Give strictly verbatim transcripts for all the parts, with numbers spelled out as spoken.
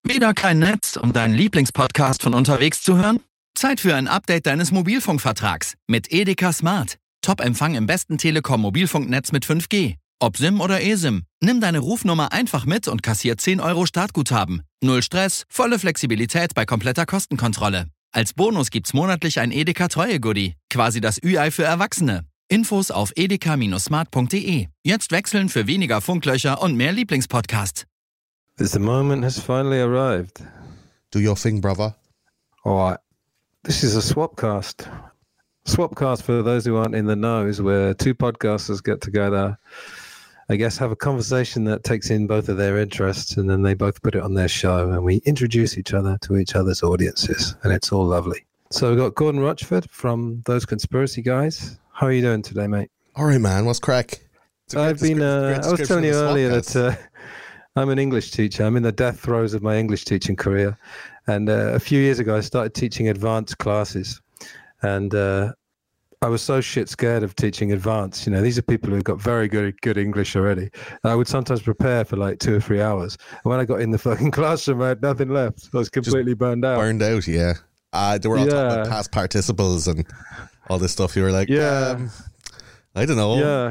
Wieder kein Netz, um deinen Lieblingspodcast von unterwegs zu hören? Zeit für ein Update deines Mobilfunkvertrags mit Edeka Smart. Top-Empfang im besten Telekom-Mobilfunknetz mit fünf G. Ob SIM oder eSIM. Nimm deine Rufnummer einfach mit und kassier zehn Euro Startguthaben. Null Stress, volle Flexibilität bei kompletter Kostenkontrolle. Als Bonus gibt's monatlich ein Edeka-Treue-Goodie. Quasi das Ü-Ei für Erwachsene. Infos auf edeka smart punkt de. Jetzt wechseln für weniger Funklöcher und mehr Lieblingspodcast. The moment has finally arrived. Do your thing, brother. All right. This is a Swapcast. Swapcast, for those who aren't in the know, is where two podcasters get together, I guess, have a conversation that takes in both of their interests, and then they both put it on their show, and we introduce each other to each other's audiences, and it's all lovely. So we've got Gordon Rochford from Those Conspiracy Guys. How are you doing today, mate? All right, man. What's crack? I've been, uh, I was telling you earlier that uh, I'm an English teacher. I'm in the death throes of my English teaching career. And uh, a few years ago, I started teaching advanced classes. And uh, I was so shit scared of teaching advanced. You know, these are people who've got very good good English already. And I would sometimes prepare for like two or three hours. And when I got in the fucking classroom, I had nothing left. I was completely Just burned out. Burned out, yeah. Uh, they were all yeah. talking about past participles and all this stuff. You were like, yeah, um, I don't know. Yeah.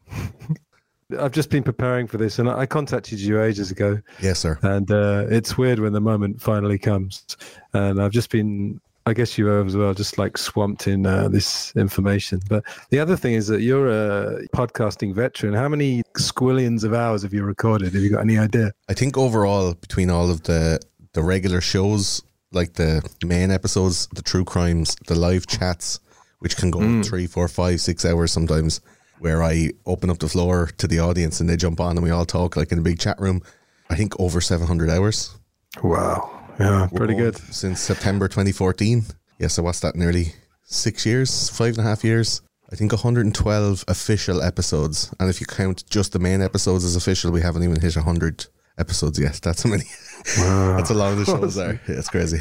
I've just been preparing for this, and I contacted you ages ago. Yes, sir. And uh, it's weird when the moment finally comes. And I've just been, I guess you have as well, just like swamped in uh, this information. But the other thing is that you're a podcasting veteran. How many squillions of hours have you recorded? Have you got any idea? I think overall, between all of the, the regular shows, like the main episodes, the true crimes, the live chats, which can go mm. three, four, five, six hours sometimes, where I open up the floor to the audience and they jump on and we all talk like in a big chat room. I think over seven hundred hours. Wow. Yeah, pretty We're good. Since September twenty fourteen. Yes, so what's that, nearly six years, five and a half years? I think one hundred twelve official episodes. And if you count just the main episodes as official, we haven't even hit one hundred episodes yet. That's how many. Wow. That's how long the shows are. Yeah, it's crazy.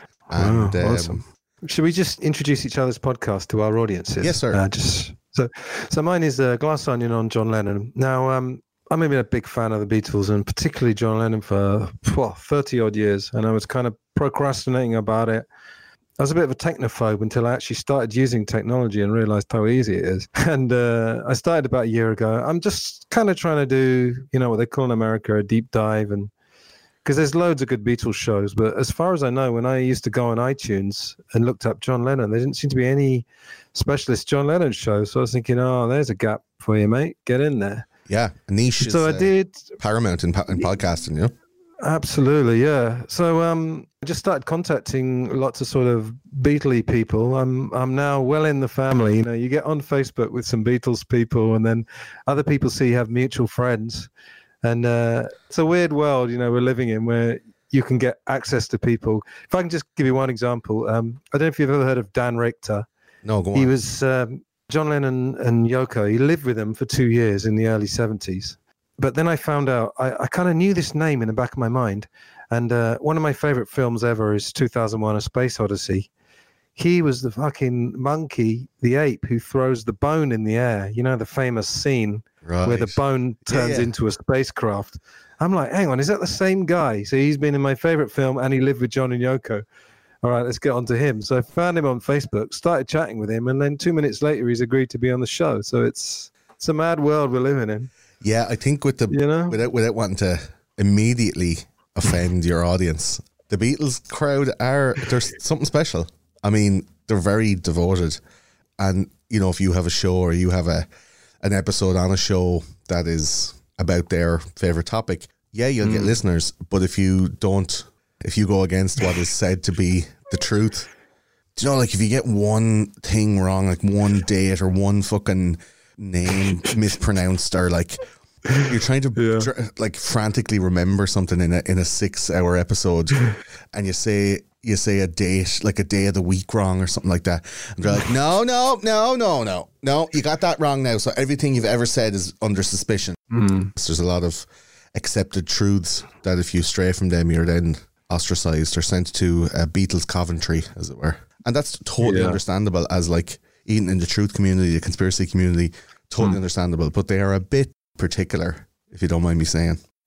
And, wow, um, awesome. Should we just introduce each other's podcast to our audiences? Yes, sir. Uh, just so, so mine is uh, Glass Onion on John Lennon. Now, um, I'm been a big fan of the Beatles and particularly John Lennon for well, thirty odd years, and I was kind of procrastinating about it. I was a bit of a technophobe until I actually started using technology and realized how easy it is. And uh, I started about a year ago. I'm just kind of trying to do, you know, what they call in America a deep dive, and because there's loads of good Beatles shows, but as far as I know, when I used to go on iTunes and looked up John Lennon, there didn't seem to be any specialist John Lennon shows. So I was thinking, oh, there's a gap for you, mate. Get in there. Yeah, a niche. So is, I did uh, paramount in, in podcasting, you know. Absolutely, yeah. So um, I just started contacting lots of sort of Beatley people. I'm I'm now well in the family. You know, you get on Facebook with some Beatles people, and then other people see you have mutual friends. And uh, it's a weird world, you know, we're living in where you can get access to people. If I can just give you one example, um, I don't know if you've ever heard of Dan Richter. No, go on. He was um, John Lennon and Yoko. He lived with them for two years in the early seventies. But then I found out, I, I kind of knew this name in the back of my mind. And uh, one of my favorite films ever is two thousand one: A Space Odyssey. He was the fucking monkey, the ape, who throws the bone in the air. You know, the famous scene right. where the bone turns yeah, yeah. into a spacecraft. I'm like, hang on, is that the same guy? So he's been in my favorite film and he lived with John and Yoko. All right, let's get on to him. So I found him on Facebook, started chatting with him, and then two minutes later, he's agreed to be on the show. So it's it's a mad world we're living in. Yeah, I think with the, you know? without, without wanting to immediately offend your audience, the Beatles crowd are, there's something special. I mean, they're very devoted. And, you know, if you have a show or you have a an episode on a show that is about their favourite topic, yeah, you'll mm. get listeners. But if you don't, if you go against what is said to be the truth, do you know, like if you get one thing wrong, like one date or one fucking name mispronounced, or like you're trying to yeah. tr- like frantically remember something in a in a six hour episode, and you say you say a date, like a day of the week wrong or something like that, and they're like, no, no, no, no, no, no, you got that wrong now. So everything you've ever said is under suspicion. Mm. So there's a lot of accepted truths that if you stray from them, you're then ostracized or sent to uh, Beatles Coventry, as it were. And that's totally yeah. understandable as like even in the truth community, the conspiracy community, totally mm. understandable. But they are a bit particular, if you don't mind me saying.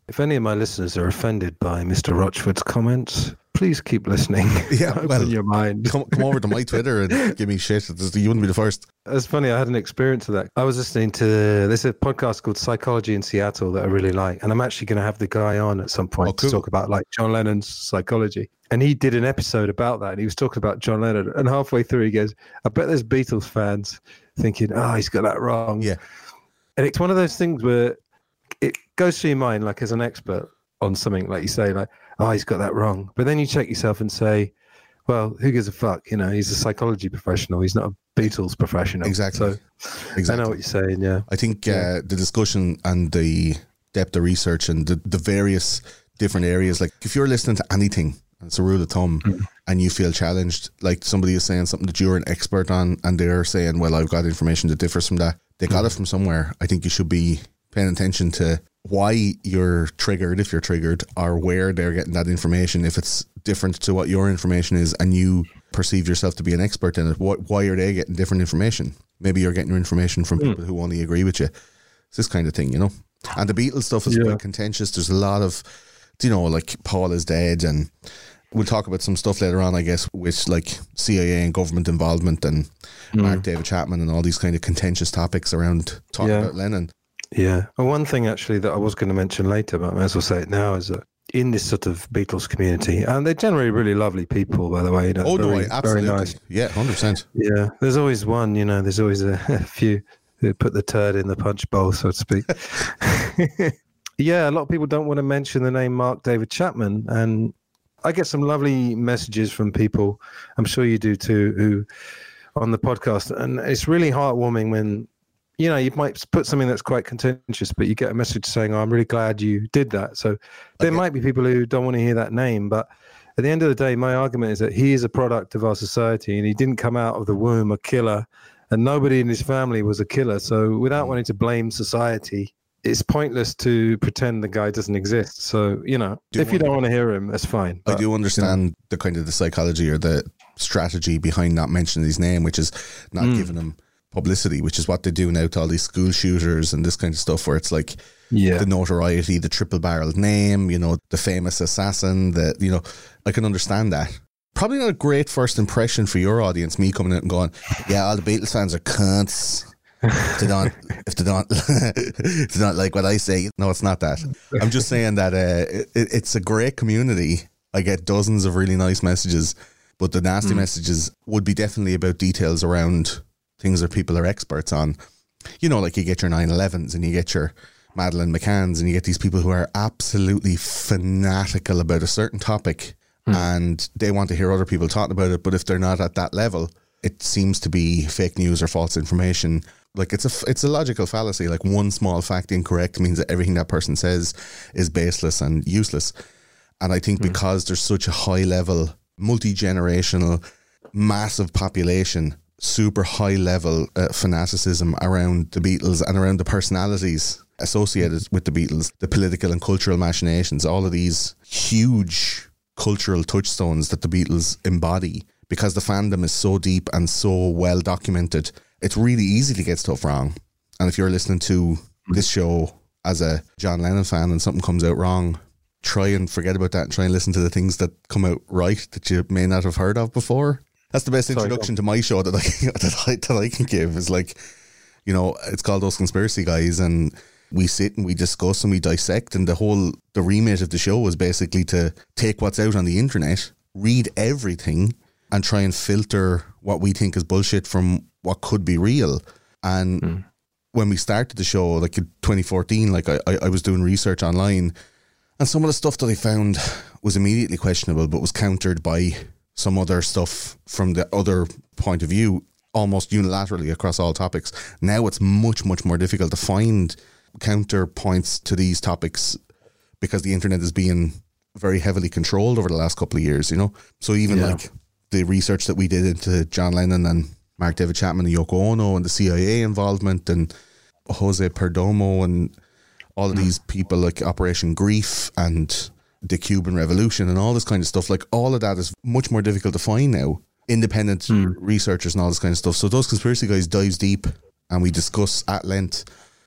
If any of my listeners are offended by Mister Rochford's comments, please keep listening. Yeah, Open well, your mind. Come, come over to my Twitter and give me shit. You wouldn't be the first. It's funny, I had an experience of that. I was listening to, there's a podcast called Psychology in Seattle that I really like. And I'm actually going to have the guy on at some point Oh, cool. to talk about like John Lennon's psychology. And he did an episode about that. And he was talking about John Lennon. And halfway through, he goes, I bet there's Beatles fans thinking, oh, he's got that wrong. Yeah. And it's one of those things where it goes through your mind, like as an expert on something, like you say, like, oh, he's got that wrong. But then you check yourself and say, well, who gives a fuck? You know, he's a psychology professional. He's not a Beatles professional. Exactly. So exactly. I know what you're saying, yeah. I think uh, the discussion and the depth of research and the, the various different areas, like if you're listening to anything, it's a rule of thumb, mm-hmm. and you feel challenged, like somebody is saying something that you're an expert on and they're saying, well, I've got information that differs from that. They got mm-hmm. it from somewhere. I think you should be paying attention to why you're triggered, if you're triggered, or where they're getting that information. If it's different to what your information is and you perceive yourself to be an expert in it, what, why are they getting different information? Maybe you're getting your information from mm. people who only agree with you. It's this kind of thing, you know. And the Beatles stuff is yeah. quite contentious. There's a lot of, you know, like Paul is dead, and we'll talk about some stuff later on, I guess, with like C I A and government involvement and mm. Mark David Chapman and all these kind of contentious topics around talking yeah. about Lennon. Yeah. Well, one thing actually that I was going to mention later, but I may as well say it now, is that in this sort of Beatles community, and they're generally really lovely people, by the way. You know, oh, very, no, absolutely. Very nice. Yeah, one hundred percent. Yeah. There's always one, you know, there's always a, a few who put the turd in the punch bowl, so to speak. Yeah, a lot of people don't want to mention the name Mark David Chapman, and I get some lovely messages from people, I'm sure you do too, who on the podcast, and it's really heartwarming when, you know, you might put something that's quite contentious, but you get a message saying, oh, I'm really glad you did that. So there okay. might be people who don't want to hear that name, but at the end of the day, my argument is that he is a product of our society, and he didn't come out of the womb a killer, and nobody in his family was a killer. So without wanting to blame society, it's pointless to pretend the guy doesn't exist. So, you know, do if you don't want to hear him, that's fine. But, I do understand you know. the kind of the psychology or the strategy behind not mentioning his name, which is not mm. giving him publicity, which is what they do now to all these school shooters and this kind of stuff, where it's like yeah. the notoriety, the triple barreled name, you know, the famous assassin, that, you know, I can understand that. Probably not a great first impression for your audience, me coming out and going, yeah, all the Beatles fans are cunts. If they don't, if they don't, if they don't like what I say, no, it's not that. I'm just saying that uh, it, it's a great community. I get dozens of really nice messages, but the nasty mm. messages would be definitely about details around things that people are experts on. You know, like you get your nine elevens and you get your Madeleine McCanns and you get these people who are absolutely fanatical about a certain topic mm. and they want to hear other people talking about it, but if they're not at that level, it seems to be fake news or false information. Like it's a, it's a logical fallacy. Like one small fact incorrect means that everything that person says is baseless and useless. And I think mm. because there's such a high level, multi-generational, massive population, super high level uh, fanaticism around the Beatles and around the personalities associated with the Beatles, the political and cultural machinations, all of these huge cultural touchstones that the Beatles embody, because the fandom is so deep and so well documented, it's really easy to get stuff wrong. And if you're listening to this show as a John Lennon fan and something comes out wrong, try and forget about that and try and listen to the things that come out right that you may not have heard of before. That's the best introduction Sorry, to my show that I, that I that I can give. Is like, you know, it's called Those Conspiracy Guys, and we sit and we discuss and we dissect, and the whole the remit of the show is basically to take what's out on the internet, read everything, and try and filter what we think is bullshit from what could be real. And mm. when we started the show, like in twenty fourteen, like I, I, I was doing research online, and some of the stuff that I found was immediately questionable, but was countered by some other stuff from the other point of view, almost unilaterally across all topics. Now it's much, much more difficult to find counterpoints to these topics because the internet is being very heavily controlled over the last couple of years, you know? So even yeah. like the research that we did into John Lennon and Mark David Chapman and Yoko Ono and the C I A involvement and Jose Perdomo and all of mm. these people, like Operation Grief and the Cuban Revolution and all this kind of stuff, like all of that is much more difficult to find now. Independent mm. researchers and all this kind of stuff. So Those Conspiracy Guys dives deep and we discuss at length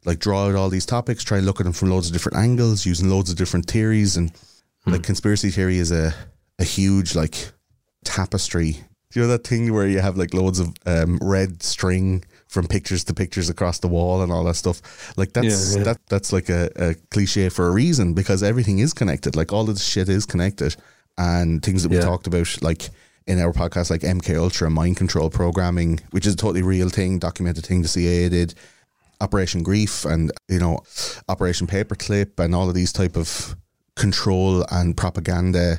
like draw out all these topics, try and look at them from loads of different angles, using loads of different theories. And hmm. like conspiracy theory is a, a huge like tapestry. Do you know that thing where you have like loads of um, red string from pictures to pictures across the wall and all that stuff? Like that's yeah, yeah. that that's like a, a cliche for a reason, because everything is connected. Like all of this shit is connected, and things that we yeah. talked about, like in our podcast, like M K Ultra, mind control programming, which is a totally real thing, documented thing the C I A did. Operation Grief, and you know, Operation Paperclip, and all of these type of control and propaganda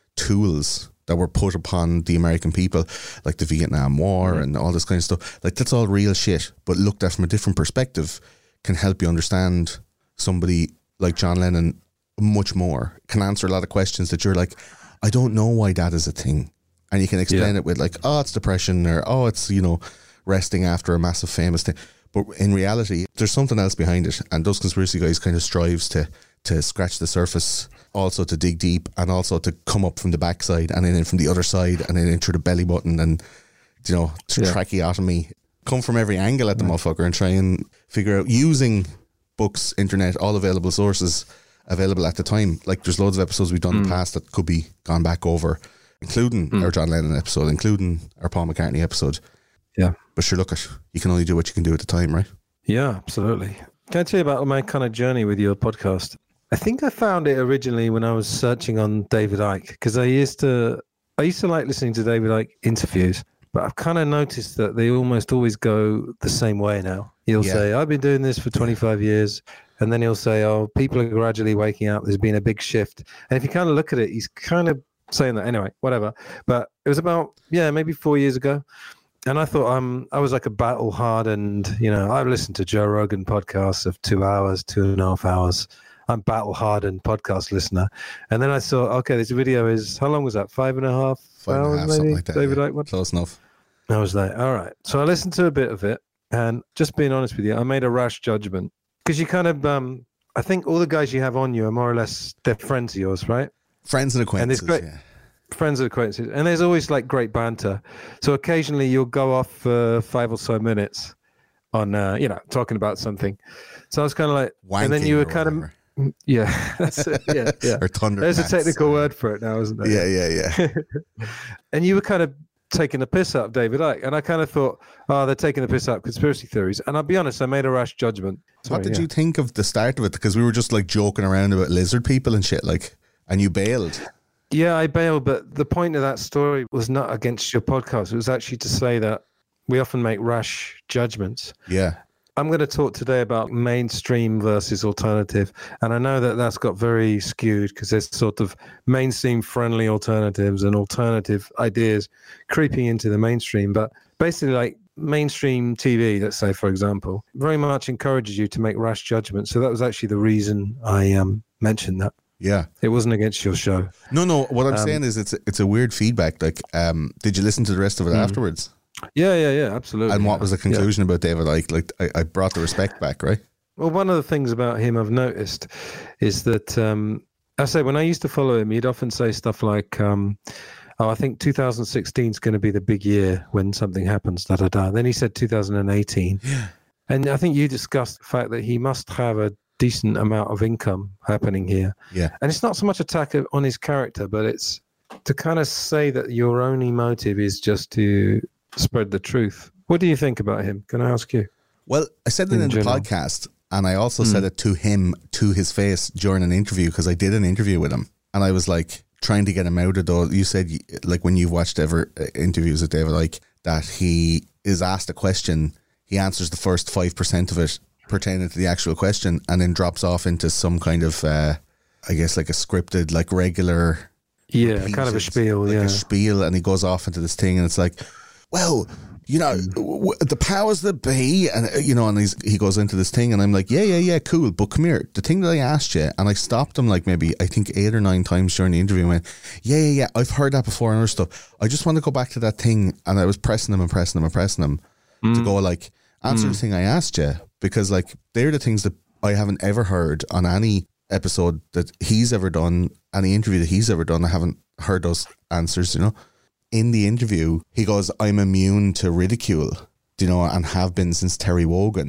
tools that were put upon the American people, like the Vietnam War and all this kind of stuff. Like that's all real shit, but looked at from a different perspective can help you understand somebody like John Lennon much more, can answer a lot of questions that you're like, I don't know why that is a thing. And you can explain yeah. it with like, oh, it's depression, or oh, it's, you know, resting after a massive famous thing. But in reality, there's something else behind it. And those conspiracy guys kind of strives to to scratch the surface, also to dig deep, and also to come up from the backside and then in from the other side and then in through the belly button and, you know, yeah. tracheotomy. Come from every angle at the yeah. motherfucker and try and figure out, using books, internet, all available sources available at the time. Like there's loads of episodes we've done mm. in the past that could be gone back over, including mm. our John Lennon episode, including our Paul McCartney episode. Yeah. But sure, look, at you can only do what you can do at the time, right? Yeah, absolutely. Can I tell you about my kind of journey with your podcast? I think I found it originally when I was searching on David Icke, because I used to, I used to like listening to David Icke interviews, but I've kind of noticed that they almost always go the same way now. He'll yeah. say, I've been doing this for twenty-five years. And then he'll say, oh, people are gradually waking up. There's been a big shift. And if you kind of look at it, he's kind of saying that anyway, whatever. But it was about, yeah, maybe four years ago. And I thought um, I was like a battle hardened, you know, I've listened to Joe Rogan podcasts of two hours, two and a half hours. I'm battle hardened podcast listener. And then I thought, okay, this video is, how long was that? Five and a half Five hours, and a half, maybe? something like that. David Yeah. Icke one? Close enough. I was like, all right. So I listened to a bit of it, and just being honest with you, I made a rash judgment, because you kind of, um, I think all the guys you have on you are more or less, they're friends of yours, right? Friends and acquaintances, and great, yeah. Friends and acquaintances. And there's always like great banter. So occasionally you'll go off for five or so minutes on, uh, you know, talking about something. So I was kind of like, Wanking, and then you were kind whatever. of, yeah, that's it. Yeah, yeah. Or thunder. There's a technical word for it now, isn't there? Yeah, yeah, yeah. And you were kind of taking the piss out of David Icke. And I kind of thought, oh, they're taking the piss out of conspiracy theories. And I'll be honest, I made a rash judgment. Sorry, what did yeah. you think of the start of it? Because we were just like joking around about lizard people and shit, like, and you bailed. Yeah, I bailed, but the point of that story was not against your podcast. It was actually to say that we often make rash judgments. Yeah. I'm going to talk today about mainstream versus alternative. And I know that that's got very skewed, because there's sort of mainstream friendly alternatives and alternative ideas creeping into the mainstream. But basically, like mainstream T V, let's say, for example, very much encourages you to make rash judgments. So that was actually the reason I um, mentioned that. Yeah, it wasn't against your show. No, no. What I'm um, saying is, it's it's a weird feedback. Like, um, did you listen to the rest of it mm. afterwards? Yeah, yeah, yeah, absolutely. And what yeah. was the conclusion yeah. about David? Like, like I, I brought the respect back, right? Well, one of the things about him I've noticed is that um, I say when I used to follow him, he'd often say stuff like, um, "Oh, I think two thousand sixteen is going to be the big year when something happens." Da da da. Then he said two thousand eighteen, yeah. And I think you discussed the fact that he must have a decent amount of income happening here. Yeah. And it's not so much attack on his character, but it's to kind of say that your only motive is just to spread the truth. What do you think about him? Can I ask you? Well, I said that in, in the podcast, and I also mm. said it to him, to his face, during an interview, because I did an interview with him, and I was like trying to get him out of those. You said, like, when you've watched ever interviews with David Icke, that he is asked a question, he answers the first five percent of it pertaining to the actual question, and then drops off into some kind of, uh, I guess, like a scripted, like regular, yeah, repeated, kind of a spiel, like yeah, a spiel, and he goes off into this thing, and it's like, well, you know, w- the powers that be, and uh, you know, and he's, he goes into this thing, and I'm like, yeah, yeah, yeah, cool, but come here, the thing that I asked you, and I stopped him like maybe I think eight or nine times during the interview, and went, yeah, yeah, yeah, I've heard that before and other stuff. I just want to go back to that thing, and I was pressing him and pressing him and pressing him mm. to go like, answer mm. the thing I asked you, because like they're the things that I haven't ever heard on any episode that he's ever done, any interview that he's ever done. I haven't heard those answers, you know. In the interview, he goes, I'm immune to ridicule, you know, and have been since Terry Wogan.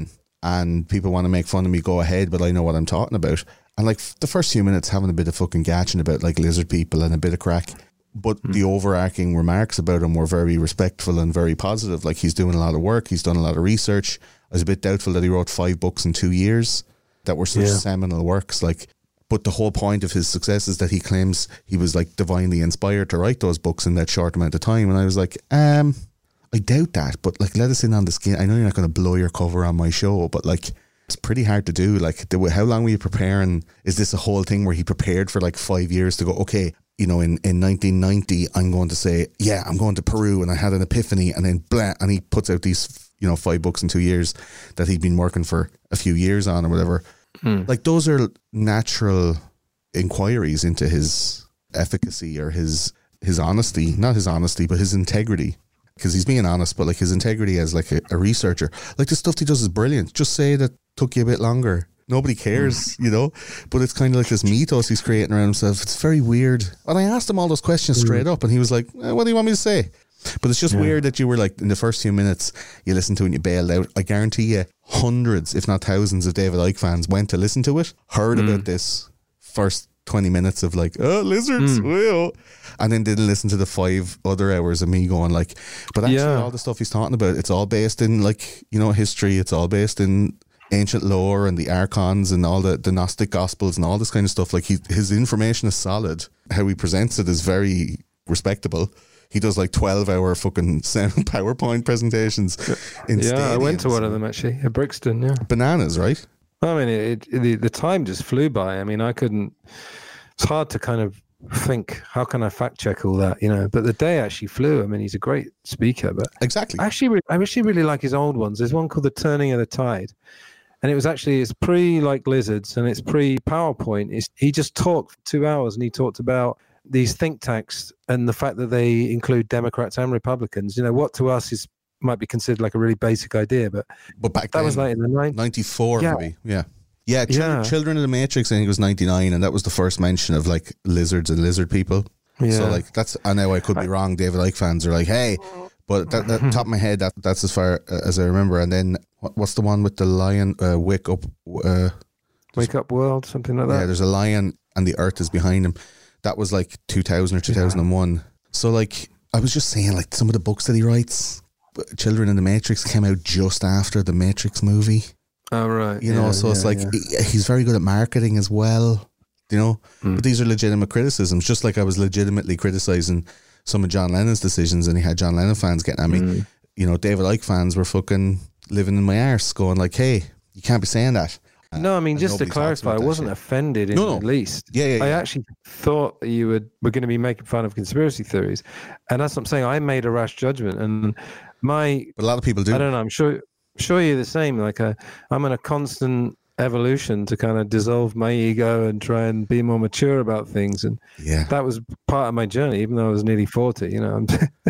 and people want to make fun of me, go ahead, but I know what I'm talking about. And like the first few minutes having a bit of fucking gatching about like lizard people and a bit of crack. But mm. the overarching remarks about him were very respectful and very positive. Like he's doing a lot of work. He's done a lot of research. I was a bit doubtful that he wrote five books in two years that were such yeah. seminal works. Like, but the whole point of his success is that he claims he was like divinely inspired to write those books in that short amount of time. And I was like, um, I doubt that. But like, let us in on the skin. I know you're not going to blow your cover on my show, but like, it's pretty hard to do. Like, the, how long were you preparing? Is this a whole thing where he prepared for like five years to go, okay, you know, in, in nineteen ninety, I'm going to say, yeah, I'm going to Peru and I had an epiphany, and then blah, and he puts out these, you know, five books in two years that he'd been working for a few years on or whatever. Hmm. Like, those are natural inquiries into his efficacy or his, his honesty, not his honesty, but his integrity. Because he's being honest, but like his integrity as like a, a researcher, like the stuff he does is brilliant. Just say that took you a bit longer. Nobody cares, you know, but it's kind of like this mythos he's creating around himself. It's very weird. And I asked him all those questions straight up, and he was like, eh, what do you want me to say? But it's just yeah. weird that you were like, in the first few minutes, you listened to it and you bailed out. I guarantee you hundreds, if not thousands of David Icke fans went to listen to it, heard mm. about this first twenty minutes of like, oh, lizards, mm. well, and then didn't listen to the five other hours of me going like, but actually yeah. all the stuff he's talking about, it's all based in like, you know, history. It's all based in ancient lore and the archons and all the, the Gnostic gospels and all this kind of stuff. Like he, his information is solid. How he presents it is very respectable. He does like twelve hour fucking PowerPoint presentations in yeah, I went to one of them actually at Brixton. Yeah, bananas, right? I mean, it, it, the, the time just flew by. I mean, I couldn't, it's hard to kind of think, how can I fact check all that, you know? But the day actually flew. I mean, he's a great speaker, but exactly. I actually, I actually really like his old ones. There's one called The Turning of the Tide. And it was actually, it's pre like Lizards and it's pre PowerPoint. It's, he just talked for two hours and he talked about these think tanks and the fact that they include Democrats and Republicans. You know, what to us is might be considered like a really basic idea, but but back that then, was like in the nineties. ninety-four yeah. maybe. Yeah. Yeah, Children, yeah. Children of the Matrix, I think it was ninety-nine, and that was the first mention of like lizards and lizard people. Yeah. So like that's, I know I could be wrong. David Icke fans are like, hey, but that, that top of my head, that that's as far as I remember. And then what, what's the one with the lion? Uh, wake up, uh, wake up world, something like that. Yeah, there's a lion and the earth is behind him. That was like two thousand or two thousand one. Yeah. So like I was just saying, like some of the books that he writes, Children of the Matrix came out just after the Matrix movie. Oh right, you know, yeah, so yeah, it's like yeah. he, he's very good at marketing as well. You know, mm. but these are legitimate criticisms. Just like I was legitimately criticizing some of John Lennon's decisions, and he had John Lennon fans getting at me. Mm. You know, David Icke fans were fucking living in my arse, going like, "Hey, you can't be saying that." Uh, no, I mean, just to clarify, I wasn't shit. offended in no, no. the least. Yeah, yeah, yeah. I actually thought that you would were going to be making fun of conspiracy theories, and that's what I'm saying. I made a rash judgment, and my but a lot of people do. I don't know. I'm sure. Sure, you're the same. Like a, I'm in a constant evolution to kind of dissolve my ego and try and be more mature about things. And yeah, that was part of my journey, even though I was nearly forty. You know,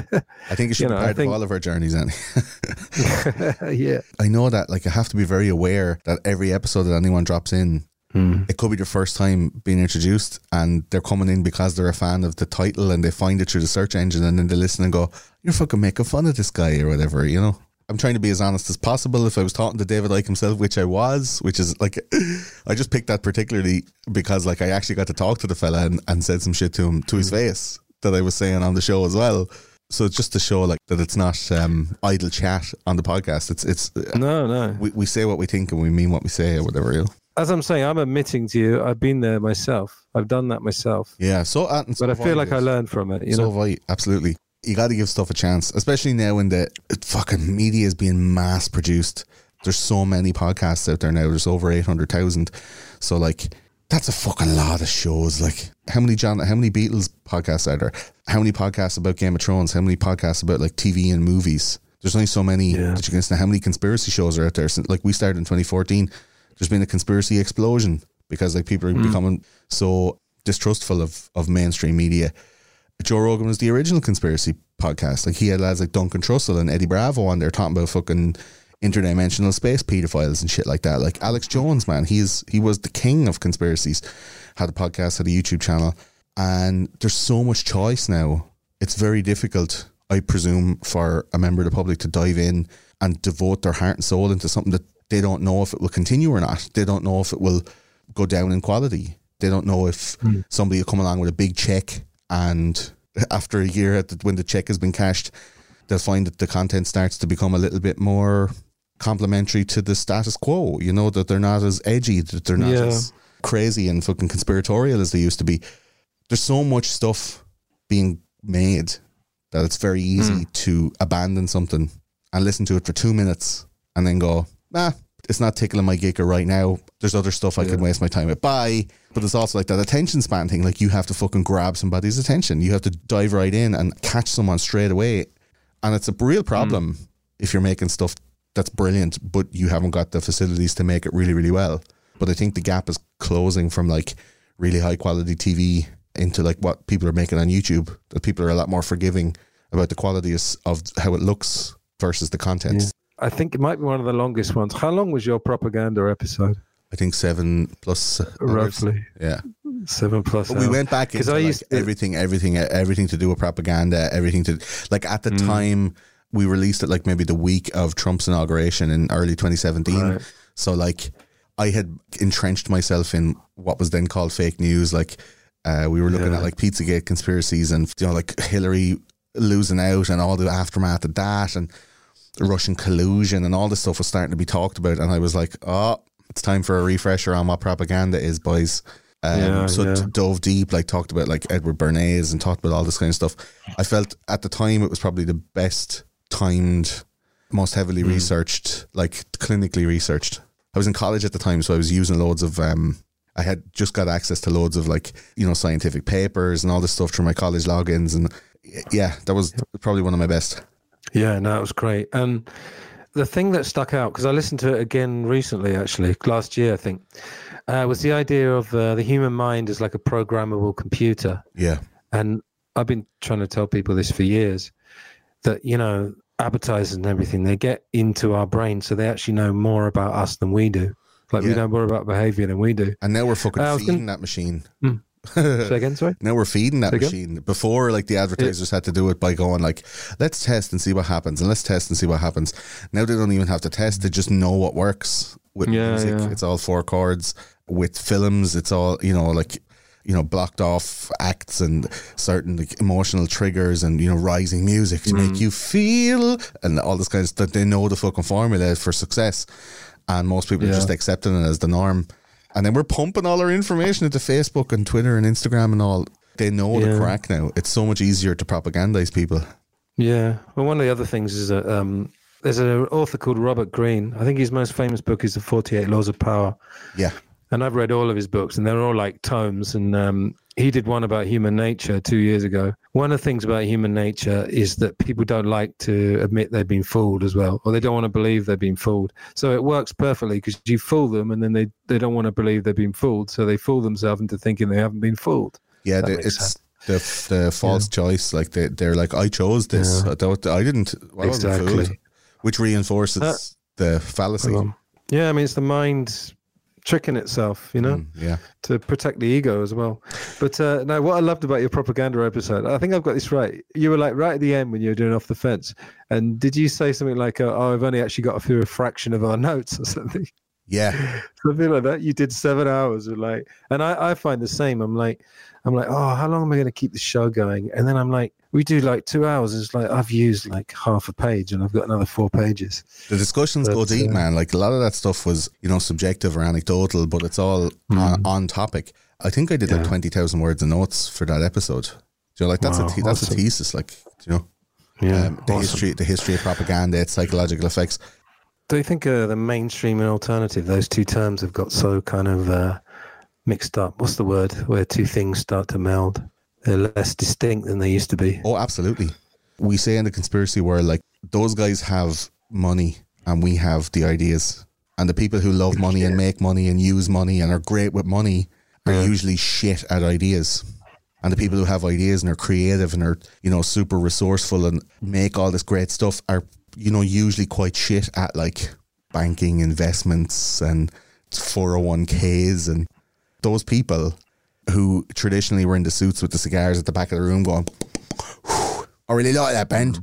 I think it should you be know, part think... of all of our journeys, Annie. Yeah, I know that. Like, I have to be very aware that every episode that anyone drops in, mm. it could be their first time being introduced, and they're coming in because they're a fan of the title, and they find it through the search engine, and then they listen and go, "You're fucking making fun of this guy" or whatever, you know. I'm trying to be as honest as possible. If I was talking to David Icke himself, which I was, which is like, I just picked that particularly because like I actually got to talk to the fella and, and said some shit to him, to his face, that I was saying on the show as well. So it's just to show like that it's not um, idle chat on the podcast. It's, it's, no, no. We, we say what we think and we mean what we say or whatever, you know? As I'm saying, I'm admitting to you, I've been there myself. I've done that myself. Yeah. So, uh, so but I feel like I learned from it. You so know? have I, absolutely. You got to give stuff a chance, especially now when the fucking media is being mass produced. There's so many podcasts out there now. There's over eight hundred thousand. So like, that's a fucking lot of shows. Like, how many John, how many Beatles podcasts are there? How many podcasts about Game of Thrones? How many podcasts about like T V and movies? There's only so many yeah. that you can listen to. How many conspiracy shows are out there? Since, like, we started in twenty fourteen. There's been a conspiracy explosion because like people are mm. becoming so distrustful of, of mainstream media. Joe Rogan was the original conspiracy podcast. Like, he had lads like Duncan Trussell and Eddie Bravo on there talking about fucking interdimensional space pedophiles and shit like that. Like Alex Jones, man, he's he was the king of conspiracies. Had a podcast, had a YouTube channel, and there's so much choice now. It's very difficult, I presume, for a member of the public to dive in and devote their heart and soul into something that They don't know if it will continue or not. They don't know if it will go down in quality. They don't know if mm. somebody will come along with a big check, and after a year, at the, when the check has been cashed, they'll find that the content starts to become a little bit more complementary to the status quo. You know, that they're not as edgy, that they're not yeah. as crazy and fucking conspiratorial as they used to be. There's so much stuff being made that it's very easy mm. to abandon something and listen to it for two minutes and then go, nah, it's not tickling my gicker right now. There's other stuff I yeah. could waste my time with. Bye. But it's also like that attention span thing. Like, you have to fucking grab somebody's attention. You have to dive right in and catch someone straight away. And it's a real problem mm. if you're making stuff that's brilliant, but you haven't got the facilities to make it really, really well. But I think the gap is closing from like really high quality T V into like what people are making on YouTube. That people are a lot more forgiving about the quality of how it looks versus the content. Yeah. I think it might be one of the longest ones. How long was your propaganda episode? I think seven plus hours. Roughly. Yeah. Seven plus But we went back into I like used to, everything, everything, everything to do with propaganda, everything to, like at the mm. time we released it like maybe the week of Trump's inauguration in early twenty seventeen. Right. So like I had entrenched myself in what was then called fake news. Like uh, we were looking yeah. at like Pizzagate conspiracies and, you know, like Hillary losing out and all the aftermath of that and Russian collusion and all this stuff was starting to be talked about. And I was like, oh, it's time for a refresher on what propaganda is, boys. Um, yeah, so yeah. dove deep, like talked about like Edward Bernays and talked about all this kind of stuff. I felt at the time it was probably the best timed, most heavily mm. researched, like clinically researched. I was in college at the time, so I was using loads of, um, I had just got access to loads of like, you know, scientific papers and all this stuff through my college logins. And yeah, that was probably one of my best. Yeah, no, it was great. And the thing that stuck out, because I listened to it again recently, actually, last year, I think, uh, was the idea of uh, the human mind as like a programmable computer. Yeah. And I've been trying to tell people this for years, that, you know, advertisers and everything, they get into our brain, so they actually know more about us than we do. Like, yeah. we know more about behavior than we do. And now we're fucking uh, feeding gonna... that machine. Mm. Say again, sorry? Now we're feeding that Say machine. Again? Before, like, the advertisers had to do it by going like, let's test and see what happens, and let's test and see what happens. Now they don't even have to test, they just know what works. With yeah, music, yeah. it's all four chords. With films, it's all, you know, like, you know, blocked off acts and certain like emotional triggers and, you know, rising music to mm. make you feel and all this kind of stuff. They know the fucking formula for success, and most people yeah. are just accepting it as the norm. And then we're pumping all our information into Facebook and Twitter and Instagram and all. They know yeah. the crack now. It's so much easier to propagandize people. Yeah. Well, one of the other things is that um, there's an author called Robert Greene. I think his most famous book is The forty-eight Laws of Power. Yeah. And I've read all of his books, and they're all like tomes. And um, he did one about human nature two years ago. One of the things about human nature is that people don't like to admit they've been fooled as well, or they don't want to believe they've been fooled. So it works perfectly because you fool them, and then they, they don't want to believe they've been fooled. So they fool themselves into thinking they haven't been fooled. Yeah, the, it's the the false yeah. choice. Like they, they're like, I chose this. Yeah. I, don't, I didn't. I exactly. wasn't fooled, which reinforces uh, the fallacy. Well, yeah, I mean, it's the mind tricking itself, you know, mm, yeah, to protect the ego as well. But uh, no, what I loved about your propaganda episode, I think I've got this right. You were like right at the end when you were doing Off the Fence, and did you say something like, uh, "Oh, I've only actually got through a fraction of our notes" or something? Yeah, something like that. You did seven hours, of like, and I, I find the same. I'm like, I'm like, oh, how long am I going to keep the show going? And then I'm like, we do like two hours. It's like I've used like half a page, and I've got another four pages. The discussions but, go deep, uh, man. Like a lot of that stuff was, you know, subjective or anecdotal, but it's all mm. on, on topic. I think I did yeah. like twenty thousand words of notes for that episode. You know, like that's wow, a that's awesome. a thesis. Like, you know, yeah, um, the awesome. history, the history of propaganda, its psychological effects. Do you think uh, the mainstream and alternative, those two terms have got so kind of uh, mixed up? What's the word where two things start to meld? They're less distinct than they used to be. Oh, absolutely. We say in the conspiracy world, like, those guys have money and we have the ideas. And the people who love money yeah. and make money and use money and are great with money are yeah. usually shit at ideas. And the people who have ideas and are creative and are, you know, super resourceful and make all this great stuff are, you know, usually quite shit at like banking, investments and four oh one k's. And those people who traditionally were in the suits with the cigars at the back of the room going, I really like that band.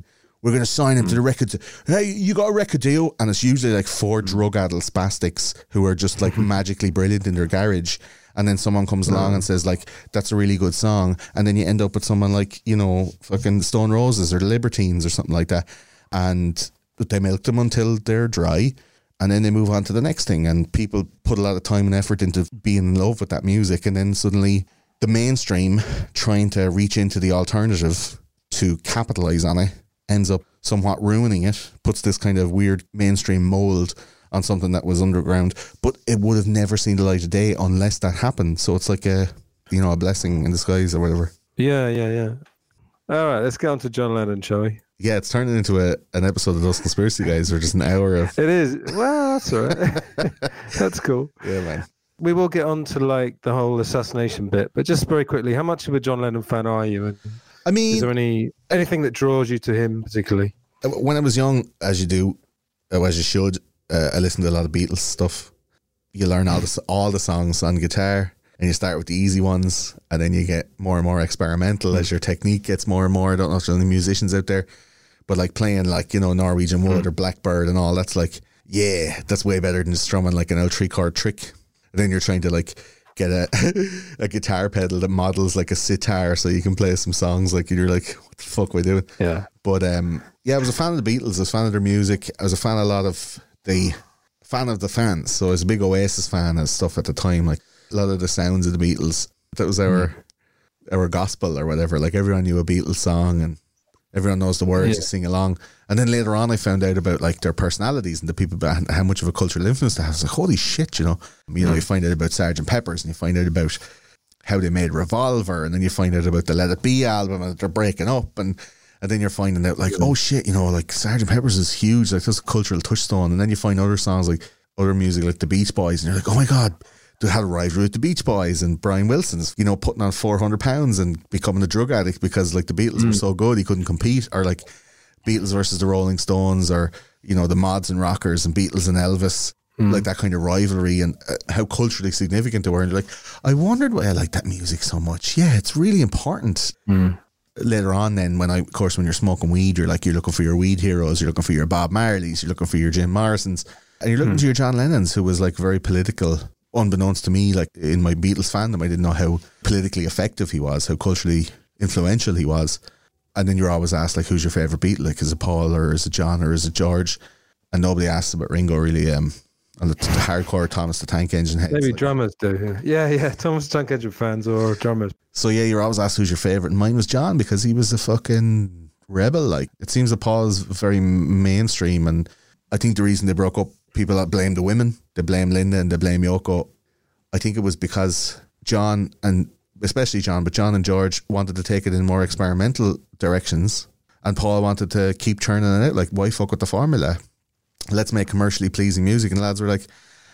we're going to sign him mm. to the record. Hey, you got a record deal? And it's usually like four drug-addled spastics who are just like magically brilliant in their garage. And then someone comes along mm. and says like, that's a really good song. And then you end up with someone like, you know, fucking Stone Roses or the Libertines or something like that. And they milk them until they're dry. And then they move on to the next thing. And people put a lot of time and effort into being in love with that music. And then suddenly the mainstream trying to reach into the alternative to capitalize on it ends up somewhat ruining it, puts this kind of weird mainstream mold on something that was underground, but it would have never seen the light of day unless that happened. So it's like a, you know, a blessing in disguise or whatever. Yeah, yeah, yeah. All right, let's get on to John Lennon, shall we? Yeah, it's turning into a, an episode of Those Conspiracy Guys, or just an hour of... It is. Well, that's all right. That's cool. Yeah, man. We will get on to like the whole assassination bit, but just very quickly, how much of a John Lennon fan are you? And I mean, is there any anything that draws you to him particularly? When I was young, as you do, or as you should, uh, I listened to a lot of Beatles stuff. You learn all the all the songs on guitar, and you start with the easy ones, and then you get more and more experimental as your technique gets more and more. I don't know if there's any musicians out there, but like playing like, you know, Norwegian Wood or Blackbird and all, that's like, yeah, that's way better than strumming like an L three chord trick. And then you're trying to like get a a guitar pedal that models like a sitar so you can play some songs. Like you're like, what the fuck are we doing? Yeah. But um, yeah, I was a fan of the Beatles. I was a fan of their music. I was a fan of a lot of the fan of the fans. So I was a big Oasis fan and stuff at the time. Like a lot of the sounds of the Beatles. That was our mm. our gospel or whatever. Like everyone knew a Beatles song and everyone knows the words, yeah. You sing along. And then later on I found out about like their personalities and the people, how much of a cultural influence they have. I was like, holy shit, you know. You know, mm. you find out about Sergeant Pepper's and you find out about how they made Revolver, and then you find out about the Let It Be album and that they're breaking up, and and then you're finding out like, oh shit, you know, like Sergeant Pepper's is huge, like that's a cultural touchstone. And then you find other songs like other music like the Beach Boys, and you're like, oh my god, they had a rivalry with the Beach Boys, and Brian Wilson's, you know, putting on four hundred pounds and becoming a drug addict because like the Beatles mm. were so good he couldn't compete, or like Beatles versus the Rolling Stones, or you know, the Mods and Rockers and Beatles and Elvis, mm. like that kind of rivalry, and uh, how culturally significant they were. And you're like, I wondered why I like that music so much. Yeah, it's really important. Mm. Later on then, when I, of course, when you're smoking weed, you're like, you're looking for your weed heroes, you're looking for your Bob Marleys, you're looking for your Jim Morrisons, and you're looking mm. to your John Lennons, who was like very political. Unbeknownst to me, like in my Beatles fandom, I didn't know how politically effective he was, how culturally influential he was. And then you're always asked, like, who's your favourite Beatle? Like, is it Paul, or is it John, or is it George? And nobody asks about Ringo, really. Um, and the, the hardcore Thomas the Tank Engine heads. Maybe like, drummers do. Yeah, yeah, Thomas the Tank Engine fans or drummers. So yeah, you're always asked who's your favourite. And mine was John, because he was a fucking rebel. Like, it seems that Paul's very mainstream, and I think the reason they broke up, people that blame the women, they blame Linda and they blame Yoko. I think it was because John, and especially John, but John and George wanted to take it in more experimental directions, and Paul wanted to keep churning it out. Like, why fuck with the formula? Let's make commercially pleasing music. And the lads were like,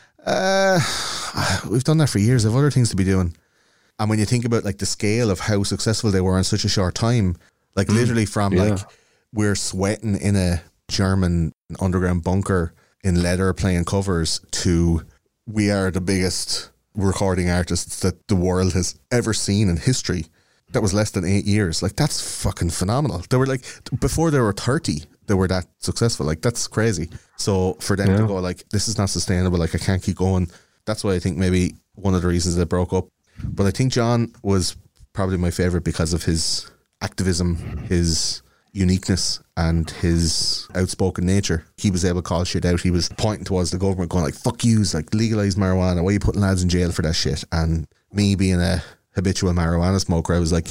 uh, we've done that for years. I have other things to be doing. And when you think about like the scale of how successful they were in such a short time, like literally from yeah. like we're sweating in a German underground bunker in leather playing covers to we are the biggest recording artists that the world has ever seen in history. That was less than eight years. Like, that's fucking phenomenal. They were like, before they were thirty, they were that successful. Like, that's crazy. So for them yeah. to go like, this is not sustainable, like I can't keep going. That's why I think maybe one of the reasons they broke up. But I think John was probably my favourite because of his activism, his uniqueness, and his outspoken nature. He was able to call shit out. He was pointing towards the government going like, fuck yous, like legalise marijuana, why are you putting lads in jail for that shit? And me being a habitual marijuana smoker, I was like,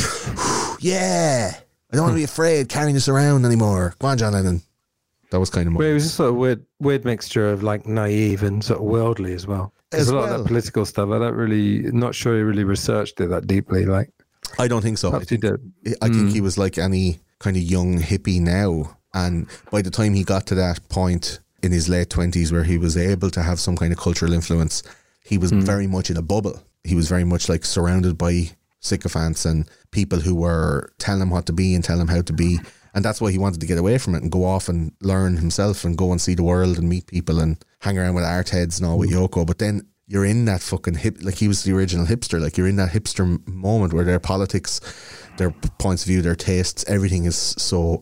yeah, I don't want to be afraid carrying this around anymore. Go on, John Lennon. That was kind of more. Well, it was a sort of weird, weird mixture of like naive and sort of worldly as well. There's a lot well. of that political stuff. I don't really, not sure he really researched it that deeply. Like, I don't think so. I think, he did. I think mm. he was like any kind of young hippie now, and by the time he got to that point in his late twenties where he was able to have some kind of cultural influence, he was mm. very much in a bubble. He was very much like surrounded by sycophants and people who were telling him what to be and telling him how to be, and that's why he wanted to get away from it and go off and learn himself and go and see the world and meet people and hang around with art heads and all with Yoko. But then you're in that fucking hip, like he was the original hipster, like you're in that hipster moment where their politics, their points of view, their tastes, everything is so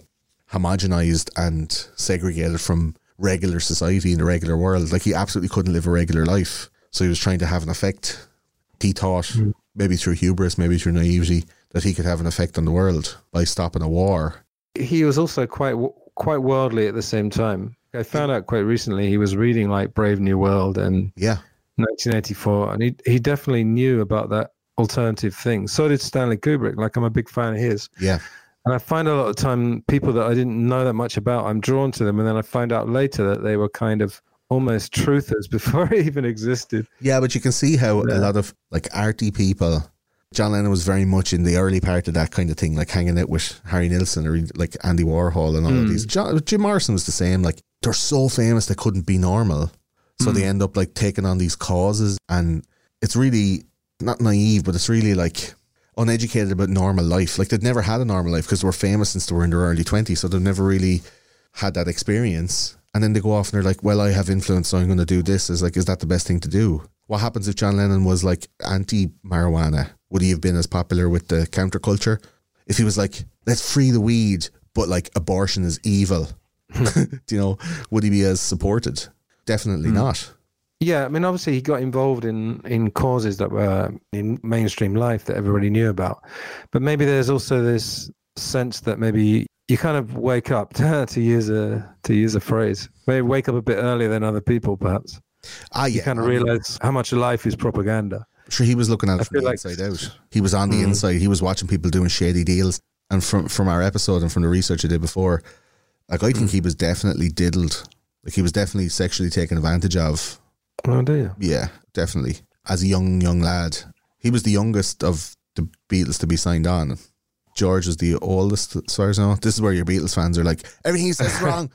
homogenized and segregated from regular society in the regular world. Like, he absolutely couldn't live a regular life. So he was trying to have an effect. He thought, mm. maybe through hubris, maybe through naivety, that he could have an effect on the world by stopping a war. He was also quite quite worldly at the same time. I found out quite recently he was reading like Brave New World and yeah, nineteen eighty-four, and he he definitely knew about that alternative thing. So did Stanley Kubrick. Like, I'm a big fan of his. Yeah. And I find a lot of time people that I didn't know that much about, I'm drawn to them, and then I find out later that they were kind of almost truthers before it even existed. Yeah, but you can see how yeah. a lot of like arty people, John Lennon was very much in the early part of that kind of thing, like hanging out with Harry Nilsson or like Andy Warhol and all mm. of these. John, Jim Morrison was the same. Like, they're so famous they couldn't be normal. So mm. they end up like taking on these causes, and it's really not naive, but it's really like uneducated about normal life. Like, they'd never had a normal life because they were famous since they were in their early twenties, so they've never really had that experience. And then they go off and they're like, well, I have influence, so I'm going to do this. Is like, is that the best thing to do? What happens if John Lennon was like anti-marijuana? Would he have been as popular with the counterculture? If he was like, let's free the weed, but like abortion is evil, do you know, would he be as supported? Definitely mm. not. Yeah, I mean, obviously he got involved in, in causes that were in mainstream life that everybody knew about. But maybe there's also this sense that maybe you kind of wake up, to use a to use a phrase, maybe wake up a bit earlier than other people, perhaps. Ah, yeah. You kind of realize how much life is propaganda. Sure, he was looking at it I from the like, inside out. He was on the mm. inside. He was watching people doing shady deals. And from, from our episode and from the research I did before, like, I think mm. he was definitely diddled. Like, he was definitely sexually taken advantage of. Oh, do you? Yeah, definitely. As a young, young lad. He was the youngest of the Beatles to be signed on. George was the oldest, as far as I know. This is where your Beatles fans are like, everything he says is wrong.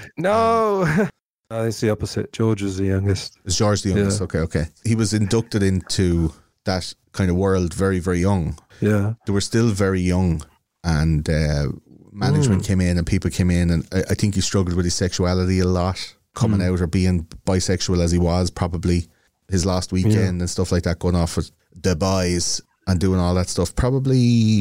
No. Um, no, it's the opposite. George was the youngest. Is George the youngest? Yeah. Okay, okay. He was inducted into that kind of world very, very young. Yeah. They were still very young, and uh, management mm. came in and people came in, and I, I think he struggled with his sexuality a lot, coming mm. out or being bisexual as he was, probably his last weekend yeah. and stuff like that, going off with the boys and doing all that stuff. Probably,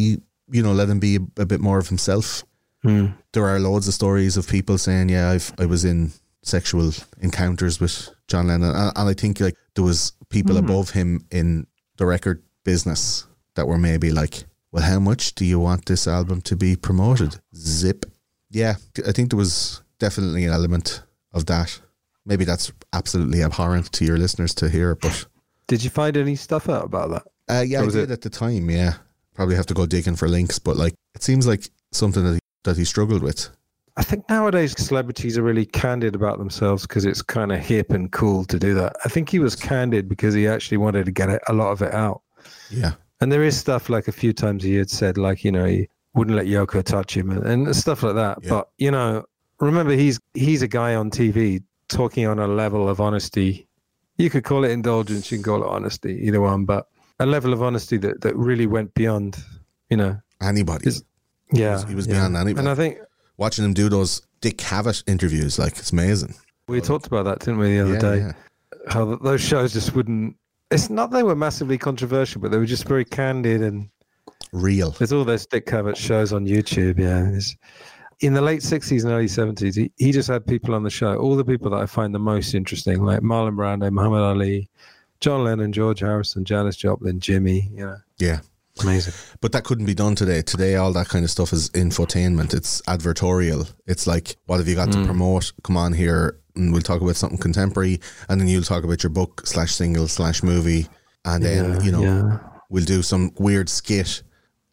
you know, let him be a, a bit more of himself. Mm. There are loads of stories of people saying, yeah, I've, I was in sexual encounters with John Lennon, and, and I think like there was people mm. above him in the record business that were maybe like, well, how much do you want this album to be promoted? Zip. Yeah, I think there was definitely an element of that. Maybe that's absolutely abhorrent to your listeners to hear, but did you find any stuff out about that? Uh, yeah, I did it? at the time. Yeah, probably have to go digging for links, but like, it seems like something that he, that he struggled with. I think nowadays celebrities are really candid about themselves because it's kind of hip and cool to do that. I think he was candid because he actually wanted to get it, a lot of it out. Yeah. And there is stuff like a few times he had said, like, you know, he wouldn't let Yoko touch him and, and stuff like that. Yeah. But, you know, remember, he's he's a guy on T V talking on a level of honesty. You could call it indulgence, you can call it honesty, either one, but a level of honesty that, that really went beyond, you know. Anybody. His, yeah. He was, he was yeah. beyond anybody. And I think watching him do those Dick Cavett interviews, like, it's amazing. We but, talked about that, didn't we, the other yeah, day? Yeah. How those shows just wouldn't... It's not they were massively controversial, but they were just very candid and... real. There's all those Dick Cavett shows on YouTube, yeah. There's, in the late sixties and early seventies, he, he just had people on the show, all the people that I find the most interesting, like Marlon Brando, Muhammad Ali, John Lennon, George Harrison, Janis Joplin, Jimmy, you know. Yeah. Amazing. But that couldn't be done today. Today, all that kind of stuff is infotainment. It's advertorial. It's like, what have you got mm. to promote? Come on here and we'll talk about something contemporary, and then you'll talk about your book slash single slash movie, and then, yeah, you know, yeah. we'll do some weird skit,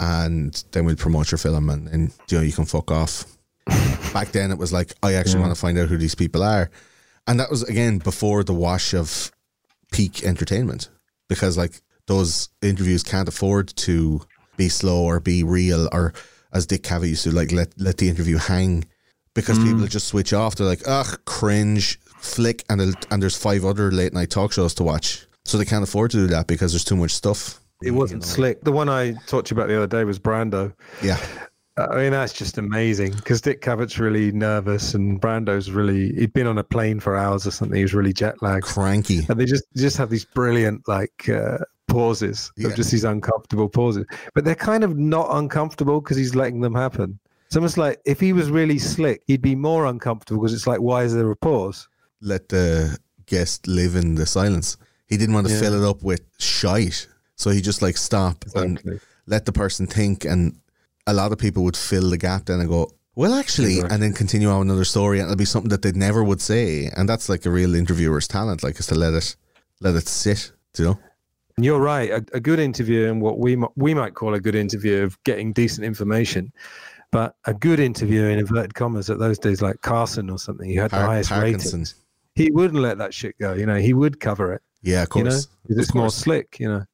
and then we'll promote your film, and, and you know, you can fuck off. Back then, it was like, I actually yeah. want to find out who these people are. And that was, again, before the wash of peak entertainment, because like, those interviews can't afford to be slow or be real, or as Dick Cavett used to, like, let let the interview hang, because mm. people just switch off. They're like, ugh, cringe, flick, and and there's five other late night talk shows to watch, so they can't afford to do that because there's too much stuff. It wasn't you know. slick. The one I talked to you about the other day was Brando. Yeah. I mean, that's just amazing because Dick Cavett's really nervous and Brando's really, he'd been on a plane for hours or something. He was really jet lagged. Cranky. And they just, just have these brilliant, like, uh, pauses yeah. of just these uncomfortable pauses. But they're kind of not uncomfortable because he's letting them happen. It's almost like if he was really slick, he'd be more uncomfortable because it's like, why is there a pause? Let the guest live in the silence. He didn't want to yeah. fill it up with shite. So he just like stop exactly. and let the person think. And a lot of people would fill the gap then and go, well, actually, exactly. and then continue on another story. And it'll be something that they never would say. And that's like a real interviewer's talent, like is to let it, let it sit, you know? And you're right. A, a good interview and what we, we might call a good interview of getting decent information. But a good interview in inverted commas at those days, like Carson or something, you had Par- the highest Parkinson. ratings. He wouldn't let that shit go. You know, he would cover it. Yeah, of course. You know, because it's more slick, you know.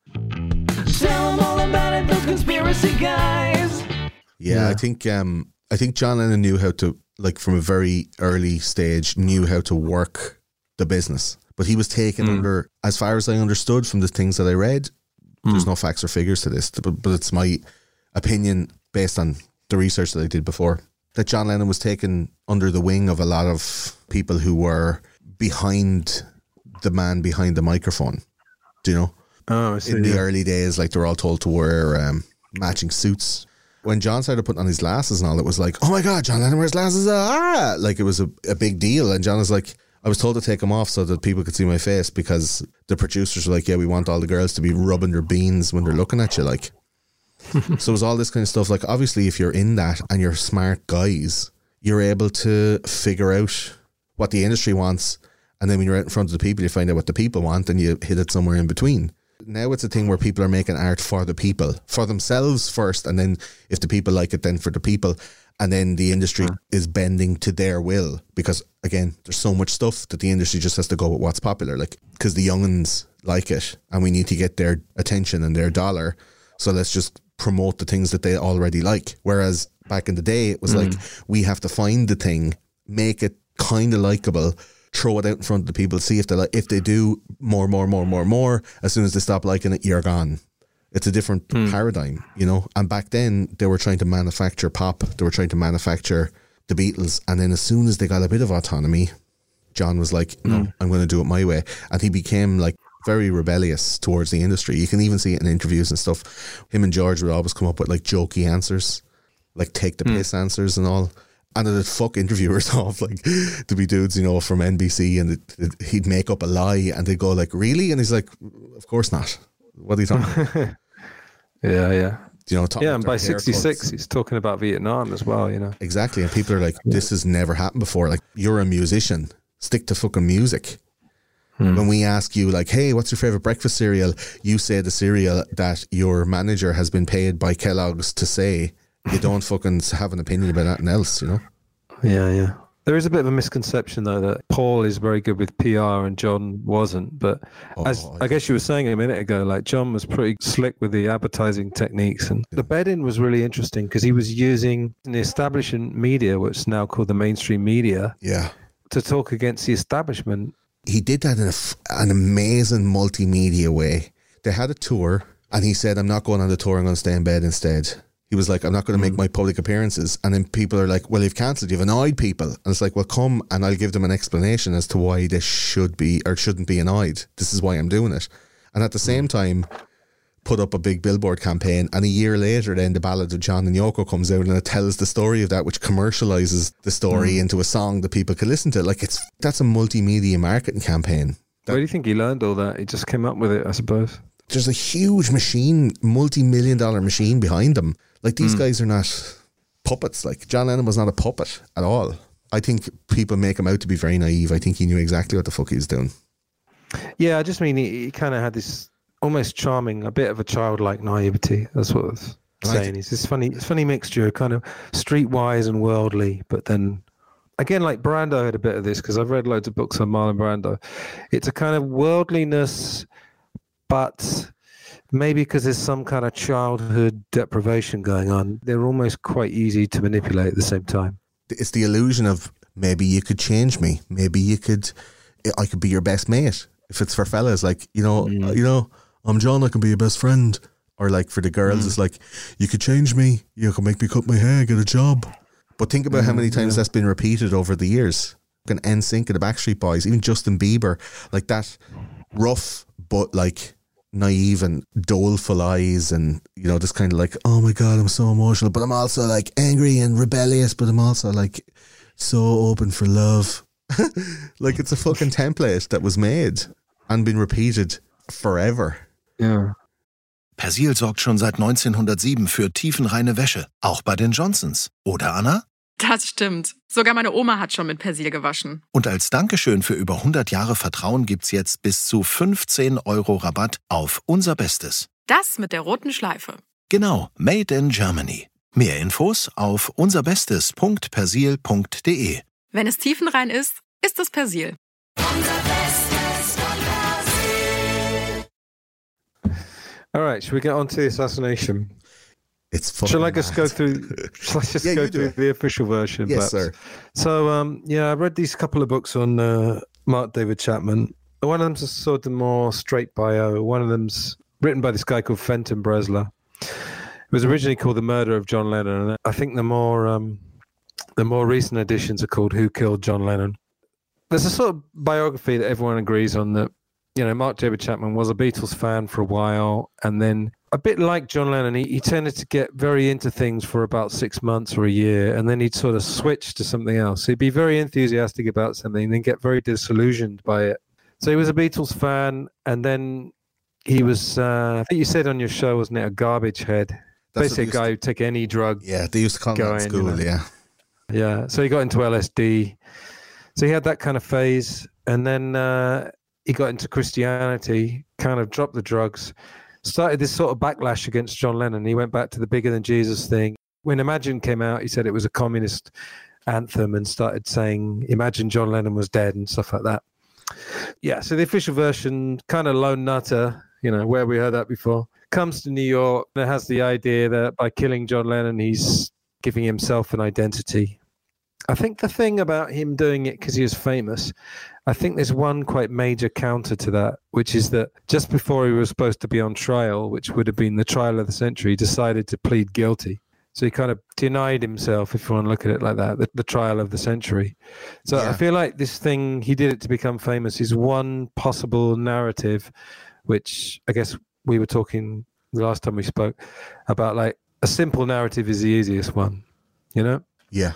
Tell them all about it, those conspiracy guys. Yeah, yeah, I think um, I think John Lennon knew how to, like from a very early stage, knew how to work the business. But he was taken mm. under, as far as I understood from the things that I read, mm. there's no facts or figures to this, but, but it's my opinion based on the research that I did before, that John Lennon was taken under the wing of a lot of people who were behind the man behind the microphone. Do you know? Oh, I see, in the yeah. early days, like they were all told to wear um, matching suits. When John started putting on his glasses and all, it was like, oh my God, John Lennon wears glasses. Ah! Like it was a, a big deal. And John was like, I was told to take them off so that people could see my face because the producers were like, yeah, we want all the girls to be rubbing their beans when they're looking at you. Like, so it was all this kind of stuff. Like, obviously, if you're in that and you're smart guys, you're able to figure out what the industry wants. And then when you're out in front of the people, you find out what the people want and you hit it somewhere in between. Now it's a thing where people are making art for the people, for themselves first. And then if the people like it, then for the people. And then the industry yeah. is bending to their will because, again, there's so much stuff that the industry just has to go with what's popular. Like, because the young'uns like it and we need to get their attention and their dollar. So let's just promote the things that they already like. Whereas back in the day, it was mm. like, we have to find the thing, make it kind of likable, throw it out in front of the people, see if they like, if they do more, more, more, more, more, as soon as they stop liking it, you're gone. It's a different mm. paradigm, you know? And back then they were trying to manufacture pop. They were trying to manufacture the Beatles. And then as soon as they got a bit of autonomy, John was like, no, mm. I'm going to do it my way. And he became like very rebellious towards the industry. You can even see it in interviews and stuff. Him and George would always come up with like jokey answers, like take the piss mm. answers and all. And it'd fuck interviewers off, like to be dudes, you know, from N B C, and it, it, he'd make up a lie, and they'd go like, "Really?" And he's like, "Of course not. What are you talking about?" yeah, yeah. You know, yeah, and by sixty-six, he's talking about Vietnam as well. You know, exactly. And people are like, "This has never happened before." Like, you're a musician. Stick to fucking music. Hmm. When we ask you, like, "Hey, what's your favorite breakfast cereal?" You say the cereal that your manager has been paid by Kellogg's to say. You don't fucking have an opinion about anything else, you know? Yeah, yeah. There is a bit of a misconception, though, that Paul is very good with P R and John wasn't. But oh, as I, I guess you were saying a minute ago, like John was pretty slick with the advertising techniques. And the bed-in was really interesting because he was using the establishment media, what's now called the mainstream media, yeah, to talk against the establishment. He did that in a, an amazing multimedia way. They had a tour, and he said, I'm not going on the tour, I'm going to stay in bed instead. He was like, I'm not going to make my public appearances. And then people are like, well, you've cancelled, you've annoyed people. And it's like, well, come and I'll give them an explanation as to why this should be or shouldn't be annoyed. This is why I'm doing it. And at the same time, put up a big billboard campaign. And a year later, then the Ballad of John and Yoko comes out and it tells the story of that, which commercializes the story mm. into a song that people can listen to. Like, it's that's a multimedia marketing campaign. That, Where do you think he learned all that? He just came up with it, I suppose. There's a huge machine, multi-million dollar machine behind them. Like, these mm. guys are not puppets. Like, John Lennon was not a puppet at all. I think people make him out to be very naive. I think he knew exactly what the fuck he was doing. Yeah, I just mean he, he kind of had this almost charming, a bit of a childlike naivety. That's what I was saying. He's this funny, funny mixture, kind of streetwise and worldly, but then again, like Brando had a bit of this because I've read loads of books on Marlon Brando. It's a kind of worldliness, but maybe because there's some kind of childhood deprivation going on, they're almost quite easy to manipulate at the same time. It's the illusion of maybe you could change me. Maybe you could, I could be your best mate. If it's for fellas, like, you know, mm. you know, I'm John, I can be your best friend. Or like for the girls, mm. it's like, you could change me. You can make me cut my hair, get a job. But think about mm, how many times yeah. that's been repeated over the years. An N Sync and the Backstreet Boys, even Justin Bieber, like that rough, but like naive and doleful eyes, and you know, this kind of like, oh my god, I'm so emotional, but I'm also like angry and rebellious, but I'm also like so open for love. Like it's a fucking template that was made and been repeated forever. Yeah. Persil sorgt schon seit neunzehnhundertsieben für tiefenreine Wäsche, auch bei den Johnsons. Oder, Anna? Das stimmt. Sogar meine Oma hat schon mit Persil gewaschen. Und als Dankeschön für über hundert Jahre Vertrauen gibt's jetzt bis zu fünfzehn Euro Rabatt auf unser Bestes. Das mit der roten Schleife. Genau, made in Germany. Mehr Infos auf unserbestes punkt persil punkt de. Wenn es tiefenrein ist, ist es Persil. All right, should we get on to the assassination? It's fucking Shall I just mad. go through? Shall I just Yeah, go you do through it. the official version? Yes, perhaps? sir. So, um, yeah, I read these couple of books on uh, Mark David Chapman. One of them's a sort of more straight bio. One of them's written by this guy called Fenton Bresler. It was originally called The Murder of John Lennon, and I think the more um, the more recent editions are called Who Killed John Lennon. There's a sort of biography that everyone agrees on that, you know, Mark David Chapman was a Beatles fan for a while, and then a bit like John Lennon, he, he tended to get very into things for about six months or a year, and then he'd sort of switch to something else. He'd be very enthusiastic about something, and then get very disillusioned by it. So he was a Beatles fan, and then he was, uh, I think you said on your show, wasn't it, a garbage head? That's Basically a what guy they who'd take any drug. Yeah, they used to call me Going, in you school, know. yeah. Yeah, so he got into L S D. So he had that kind of phase, and then uh, he got into Christianity, kind of dropped the drugs, started this sort of backlash against John Lennon. He went back to the bigger than Jesus thing. When Imagine came out, he said it was a communist anthem and started saying, Imagine John Lennon was dead and stuff like that. Yeah, so the official version, kind of lone nutter, you know, where we heard that before, comes to New York and it has the idea that by killing John Lennon, he's giving himself an identity. I think the thing about him doing it because he was famous, I think there's one quite major counter to that, which is that just before he was supposed to be on trial, which would have been the trial of the century, he decided to plead guilty. So he kind of denied himself, if you want to look at it like that, the, the trial of the century. So Yeah. I feel like this thing, he did it to become famous, is one possible narrative, which I guess we were talking the last time we spoke about, like a simple narrative is the easiest one, you know? Yeah.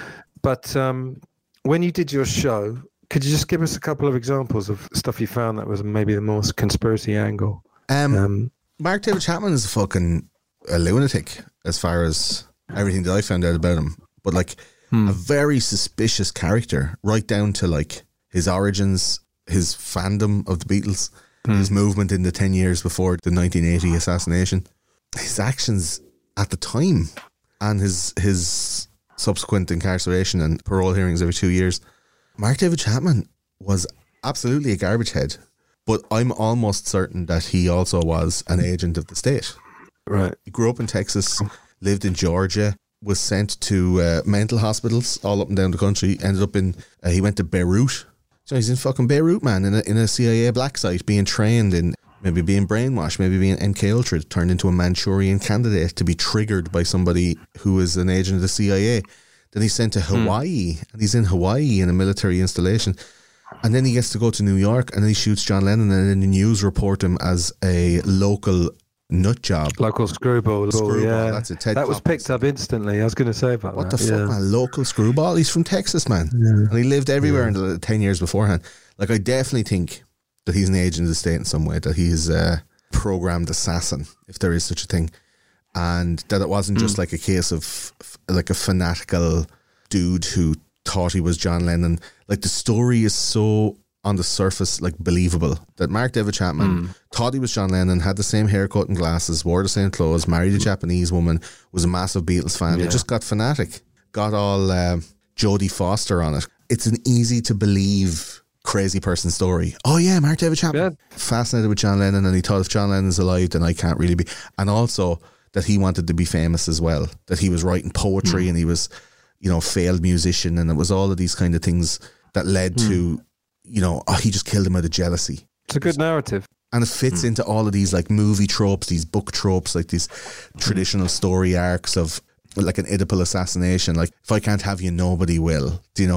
But um, when you did your show, could you just give us a couple of examples of stuff you found that was maybe the most conspiracy angle? Um, Um, Mark David Chapman is a fucking a lunatic as far as everything that I found out about him. But like Hmm. a very suspicious character, right down to like his origins, his fandom of the Beatles, his movement in the ten years before the nineteen eighty assassination, his actions at the time, and his his subsequent incarceration and parole hearings every two years. Mark David Chapman was absolutely a garbage head, but I'm almost certain that he also was an agent of the state. right. He grew up in Texas, lived in Georgia, was sent to uh, mental hospitals all up and down the country, ended up in, uh, he went to Beirut. So he's in fucking Beirut, man, in a, in a C I A black site, being trained in maybe being brainwashed, maybe being M K Ultra, turned into a Manchurian candidate to be triggered by somebody who is an agent of the C I A. Then he's sent to Hawaii, and he's in Hawaii in a military installation. And then he gets to go to New York, and then he shoots John Lennon, and then the news report him as a local nut job. Local screwball. Screwball, yeah. that's it, Ted that was Toppers. picked up instantly. I was going to say about What that. the fuck, yeah. man? Local screwball? He's from Texas, man. And he lived everywhere in the ten years beforehand. Like, I definitely think that he's an agent of the state in some way, that he's a programmed assassin, if there is such a thing. And that it wasn't just like a case of f- like a fanatical dude who thought he was John Lennon. Like, the story is so on the surface, like, believable, that Mark David Chapman thought he was John Lennon, had the same haircut and glasses, wore the same clothes, married a Japanese woman, was a massive Beatles fan. Yeah. It just got fanatic, got all um, Jodie Foster on it. It's an easy to believe crazy person story. Oh yeah, Mark David Chapman, fascinated with John Lennon, and he thought if John Lennon's alive, then I can't really be. And also that he wanted to be famous as well, that he was writing poetry and he was, you know, failed musician, and it was all of these kind of things that led to, you know, oh, he just killed him out of jealousy. It's a good narrative. And it fits into all of these like movie tropes, these book tropes, like these traditional story arcs of like an Oedipal assassination. Like, if I can't have you, nobody will. Do you know?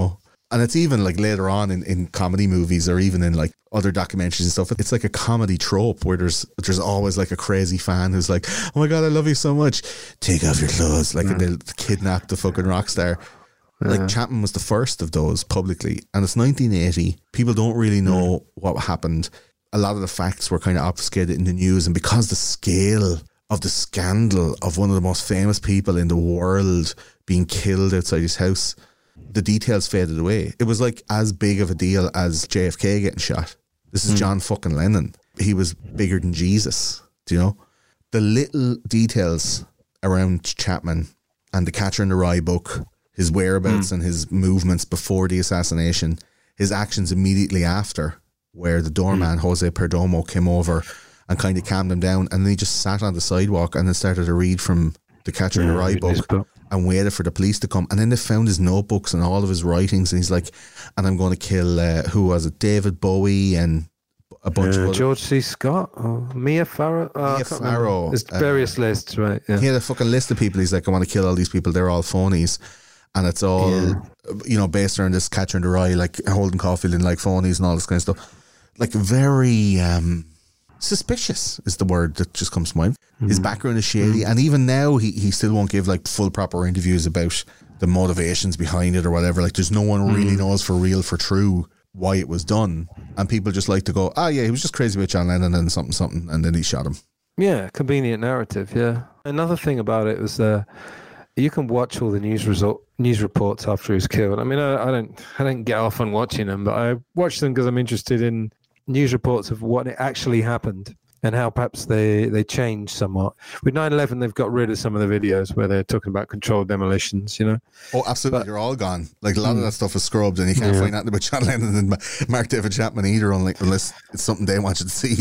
And it's even like later on in, in comedy movies or even in like other documentaries and stuff. It's like a comedy trope where there's there's always like a crazy fan who's like, oh my God, I love you so much. Take off your clothes. Like, and they'll kidnap the fucking rock star. Yeah. Like Chapman was the first of those publicly. And it's nineteen eighty. People don't really know mm. what happened. A lot of the facts were kind of obfuscated in the news. And because the scale of the scandal of one of the most famous people in the world being killed outside his house, the details faded away. It was like as big of a deal as J F K getting shot. This is mm. John fucking Lennon. He was bigger than Jesus. Do you know? The little details around Chapman and the Catcher in the Rye book, his whereabouts mm. and his movements before the assassination, his actions immediately after, where the doorman, mm. Jose Perdomo, came over and kind of calmed him down, and then he just sat on the sidewalk and then started to read from the Catcher yeah, in the Rye book and waited for the police to come. And then they found his notebooks and all of his writings, and he's like, and I'm going to kill, uh, who was it, David Bowie and a bunch uh, of other... George C. Scott, or Mia Farrow. Oh, Mia Farrow. There's various uh, lists, right? Yeah. He had a fucking list of people. He's like, I want to kill all these people. They're all phonies. And it's all, yeah. you know, based around this Catcher in the Rye, like Holden Caulfield and like phonies and all this kind of stuff. Like very... Um, suspicious is the word that just comes to mind. Mm. His background is shady, mm. and even now he, he still won't give like full proper interviews about the motivations behind it or whatever. Like there's no one mm. really knows for real, for true, why it was done, and people just like to go, ah, yeah, he was just crazy about John Lennon and something something, and then he shot him. Yeah, convenient narrative. Yeah. Another thing about it was uh, you can watch all the news result news reports after he was killed. I mean, I, I don't I don't get off on watching them, but I watch them because I'm interested in news reports of what actually happened and how perhaps they, they changed somewhat. With nine eleven, they've got rid of some of the videos where they're talking about controlled demolitions, you know? Oh, absolutely. But, they're all gone. Like a lot mm, of that stuff is scrubbed, and you can't yeah. find nothing about John Lennon and Mark David Chapman either, unless it's something they want you to see.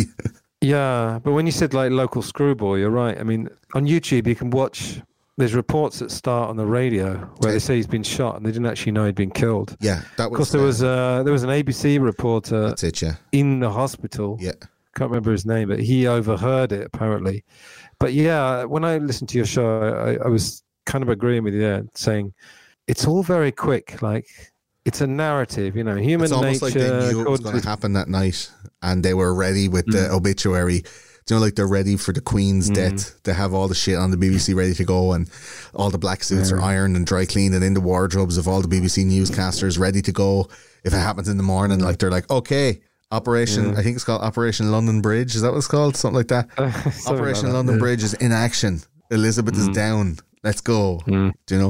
Yeah, but when you said like local screwball, you're right. I mean, on YouTube, you can watch... There's reports that start on the radio where they say he's been shot and they didn't actually know he'd been killed. Yeah, that was... Because there, uh, was, uh, there was an A B C reporter that's it, yeah. in the hospital. Yeah. Can't remember his name, but he overheard it, apparently. But yeah, when I listened to your show, I, I was kind of agreeing with you there, saying it's all very quick. Like, it's a narrative, you know, human nature. It's almost nature, like they knew it was going to happen that night and they were ready with mm. the obituary. You know, like they're ready for the Queen's mm. death. They have all the shit on the B B C ready to go, and all the black suits yeah. are ironed and dry cleaned and in the wardrobes of all the B B C newscasters ready to go. If it happens in the morning, like they're like, okay, Operation, yeah. I think it's called Operation London Bridge. Is that what it's called? Something like that. Uh, Operation like that, London yeah. Bridge is in action. Elizabeth mm. is down. Let's go. Mm. Do you know?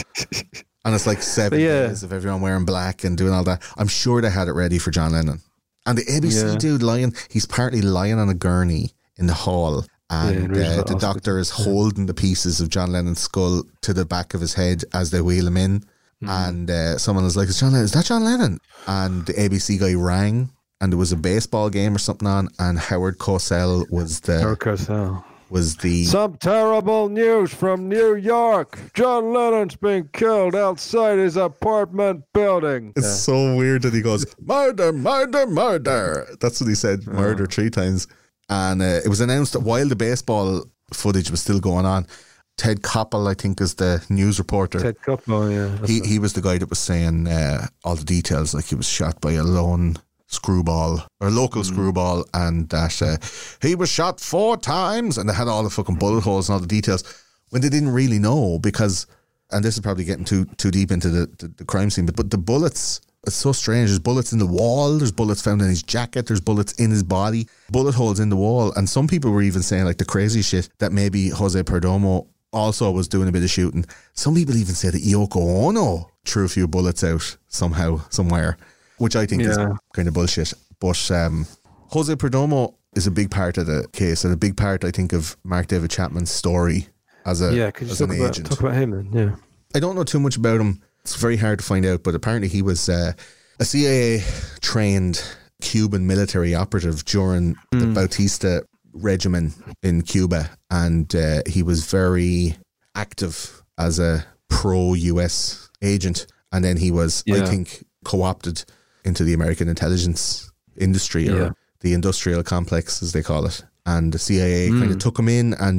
And it's like seven yeah. days of everyone wearing black and doing all that. I'm sure they had it ready for John Lennon. And the A B C yeah. dude lying, he's partly lying on a gurney in the hall, and yeah, uh, the doctor is holding the pieces of John Lennon's skull to the back of his head as they wheel him in. Mm. And uh, someone was like, is, John Lennon, is that John Lennon? And the A B C guy rang, and there was a baseball game or something on, and Howard Cosell was the Howard Cosell was the some terrible news from New York. John Lennon's been killed outside his apartment building. It's yeah. so weird that he goes, murder, murder, murder. That's what he said, murder oh. three times. And uh, it was announced that while the baseball footage was still going on, Ted Koppel, I think, is the news reporter. Ted Koppel, yeah. He he was the guy that was saying uh, all the details, like he was shot by a lone screwball, or a local mm. screwball, and that uh, he was shot four times, and they had all the fucking bullet holes and all the details, when they didn't really know, because, and this is probably getting too too deep into the, the, the crime scene, but, but the bullets... It's so strange. There's bullets in the wall. There's bullets found in his jacket. There's bullets in his body. Bullet holes in the wall. And some people were even saying, like, the crazy shit that maybe Jose Perdomo also was doing a bit of shooting. Some people even say that Yoko Ono threw a few bullets out somehow, somewhere, which I think yeah. is kind of bullshit. But um, Jose Perdomo is a big part of the case, and a big part, I think, of Mark David Chapman's story as a yeah. Could you as talk an about, agent. Talk about him then, yeah. I don't know too much about him. It's very hard to find out, but apparently he was uh, a C I A-trained Cuban military operative during mm. the Bautista regimen in Cuba, and uh, he was very active as a pro-U S agent, and then he was, yeah. I think, co-opted into the American intelligence industry, or yeah. the industrial complex, as they call it, and the C I A mm. kind of took him in and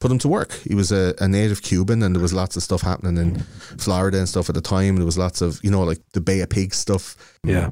put him to work. He was a, a native Cuban, and there was lots of stuff happening in Florida and stuff at the time. There was lots of, you know, like the Bay of Pigs stuff. Yeah.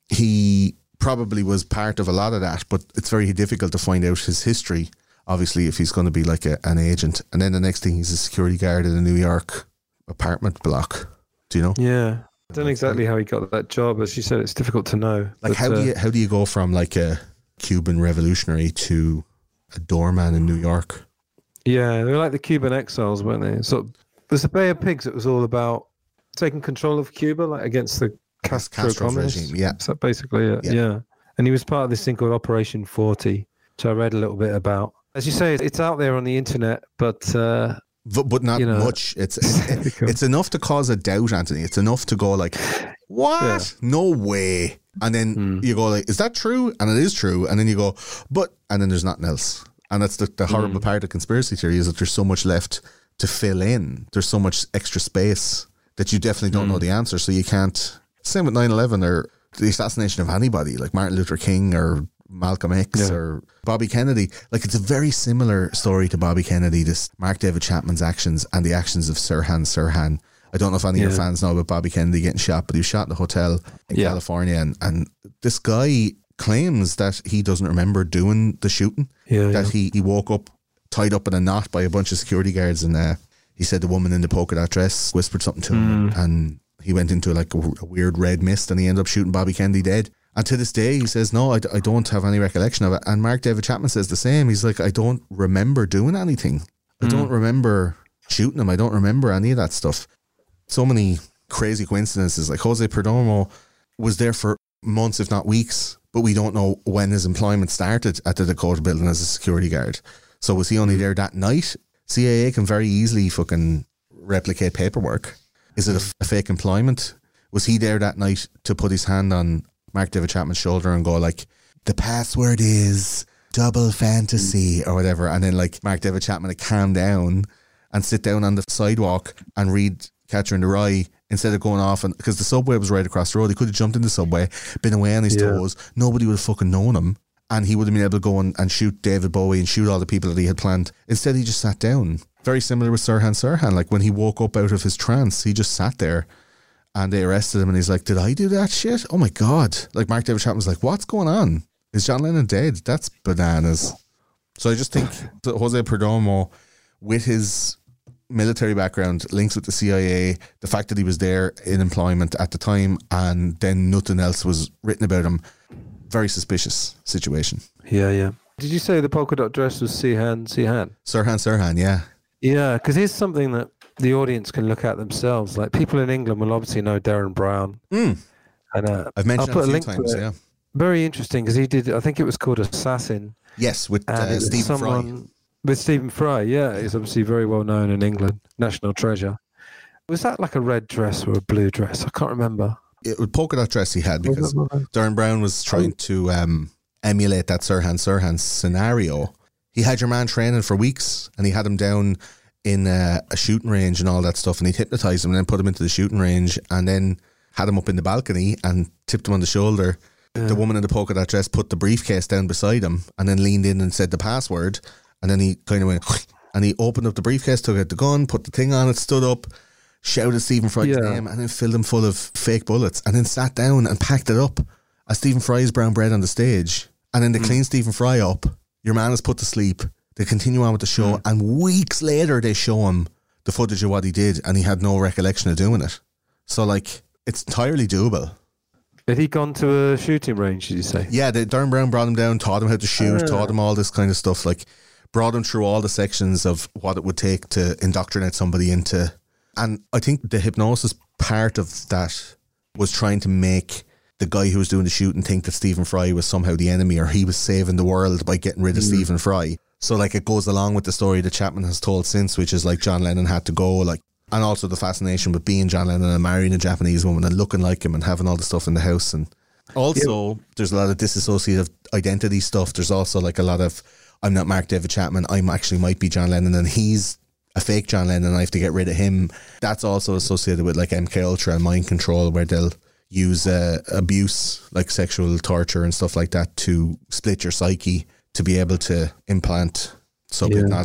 He probably was part of a lot of that, but it's very difficult to find out his history, obviously, if he's going to be like a, an agent. And then the next thing, he's a security guard in a New York apartment block. Do you know? Yeah. I don't know exactly how he got that job. As you said, it's difficult to know. Like, but, how uh, do you how do you go from like a Cuban revolutionary to a doorman in New York? Yeah, they were like the Cuban exiles, weren't they? So there's the Bay of Pigs. It was all about taking control of Cuba, like against the Castro Castro's communists. regime, yeah. Is that basically it? Yeah. Yeah. And he was part of this thing called Operation forty, which I read a little bit about. As you say, it's out there on the internet, but uh, But, but not you know, much. It's it's, it's enough to cause a doubt, Anthony. It's enough to go like, what? Yeah. No way. And then Mm. you go like, is that true? And it is true. And then you go, but, and then there's nothing else. And that's the, the horrible Mm. part of conspiracy theory, is that there's so much left to fill in. There's so much extra space that you definitely don't Mm. know the answer. So you can't. Same with nine eleven or the assassination of anybody, like Martin Luther King or Malcolm X Yeah. or Bobby Kennedy. Like, it's a very similar story to Bobby Kennedy, this Mark David Chapman's actions and the actions of Sirhan Sirhan. I don't know if any of your Yeah. fans know about Bobby Kennedy getting shot, but he was shot in a hotel in Yeah. California, and, and this guy claims that he doesn't remember doing the shooting, yeah, that yeah. he, he woke up tied up in a knot by a bunch of security guards, and uh, he said the woman in the polka dot dress whispered something to him, Mm. and he went into like a, a weird red mist, and he ended up shooting Bobby Kennedy dead. And to this day, he says, no, I, d- I don't have any recollection of it. And Mark David Chapman says the same. He's like, I don't remember doing anything. I don't remember shooting him. I don't remember any of that stuff. So many crazy coincidences. Like, Jose Perdomo was there for months, if not weeks, but we don't know when his employment started at the Dakota building as a security guard. So was he only there that night? C I A can very easily fucking replicate paperwork. Is it a, a fake employment? Was he there that night to put his hand on Mark David Chapman's shoulder and go like, the password is double fantasy or whatever, and then like Mark David Chapman would calm down and sit down on the sidewalk and read Catcher in the Rye instead of going off, and because the subway was right across the road, he could have jumped in the subway, been away on his Yeah. toes, nobody would have fucking known him, and he would have been able to go and, and shoot David Bowie and shoot all the people that he had planned. Instead, he just sat down. Very similar with Sirhan Sirhan. Like, when he woke up out of his trance, he just sat there. And they arrested him, and he's like, did I do that shit? Oh my God. Like, Mark David Chapman was like, what's going on? Is John Lennon dead? That's bananas. So I just think that Jose Perdomo, with his military background, links with the C I A, the fact that he was there in employment at the time, and then nothing else was written about him, very suspicious situation. Yeah, yeah. Did you say the polka dot dress was Sirhan Sirhan? Sirhan Sirhan, yeah. Yeah, because here's something that the audience can look at themselves. Like, people in England will obviously know Darren Brown. Mm. And uh, I've mentioned I'll put it a few link to times, it. yeah. Very interesting, because he did, I think it was called Assassin. Yes, with And uh, it was Stephen Fry. someone with Stephen Fry. Yeah, he's obviously very well known in England, national treasure. Was that like a red dress or a blue dress? I can't remember. It was polka dot dress he had, because Was it- Darren Brown was trying to um, emulate that Sirhan Sirhan scenario. He had your man training for weeks, and he had him down in uh, a shooting range and all that stuff, and he'd hypnotise him and then put him into the shooting range, and then had him up in the balcony and tipped him on the shoulder. Yeah. The woman in the polka dot dress put the briefcase down beside him and then leaned in and said the password, and then he kind of went and he opened up the briefcase, took out the gun, put the thing on it, stood up, shouted Stephen Fry's Yeah. name, and then filled him full of fake bullets, and then sat down and packed it up as Stephen Fry's brown bread on the stage. And then they Mm. clean Stephen Fry up. Your man is put to sleep. They continue on with the show, Mm. and weeks later they show him the footage of what he did, and he had no recollection of doing it. So, like, it's entirely doable. Had he gone to a shooting range, did you say? Yeah, the, Darren Brown brought him down, taught him how to shoot, Ah. taught him all this kind of stuff, like brought him through all the sections of what it would take to indoctrinate somebody into. And I think the hypnosis part of that was trying to make the guy who was doing the shooting think that Stephen Fry was somehow the enemy, or he was saving the world by getting rid of Mm. Stephen Fry. So, like, it goes along with the story that Chapman has told since, which is like John Lennon had to go, like, and also the fascination with being John Lennon and marrying a Japanese woman and looking like him and having all the stuff in the house. And also, there's a lot of disassociative identity stuff. There's also like a lot of, I'm not Mark David Chapman, I'm actually might be John Lennon, and he's a fake John Lennon, and I have to get rid of him. That's also associated with like M K Ultra and mind control, where they'll use uh, abuse, like sexual torture and stuff like that, to split your psyche to be able to implant subhypnotic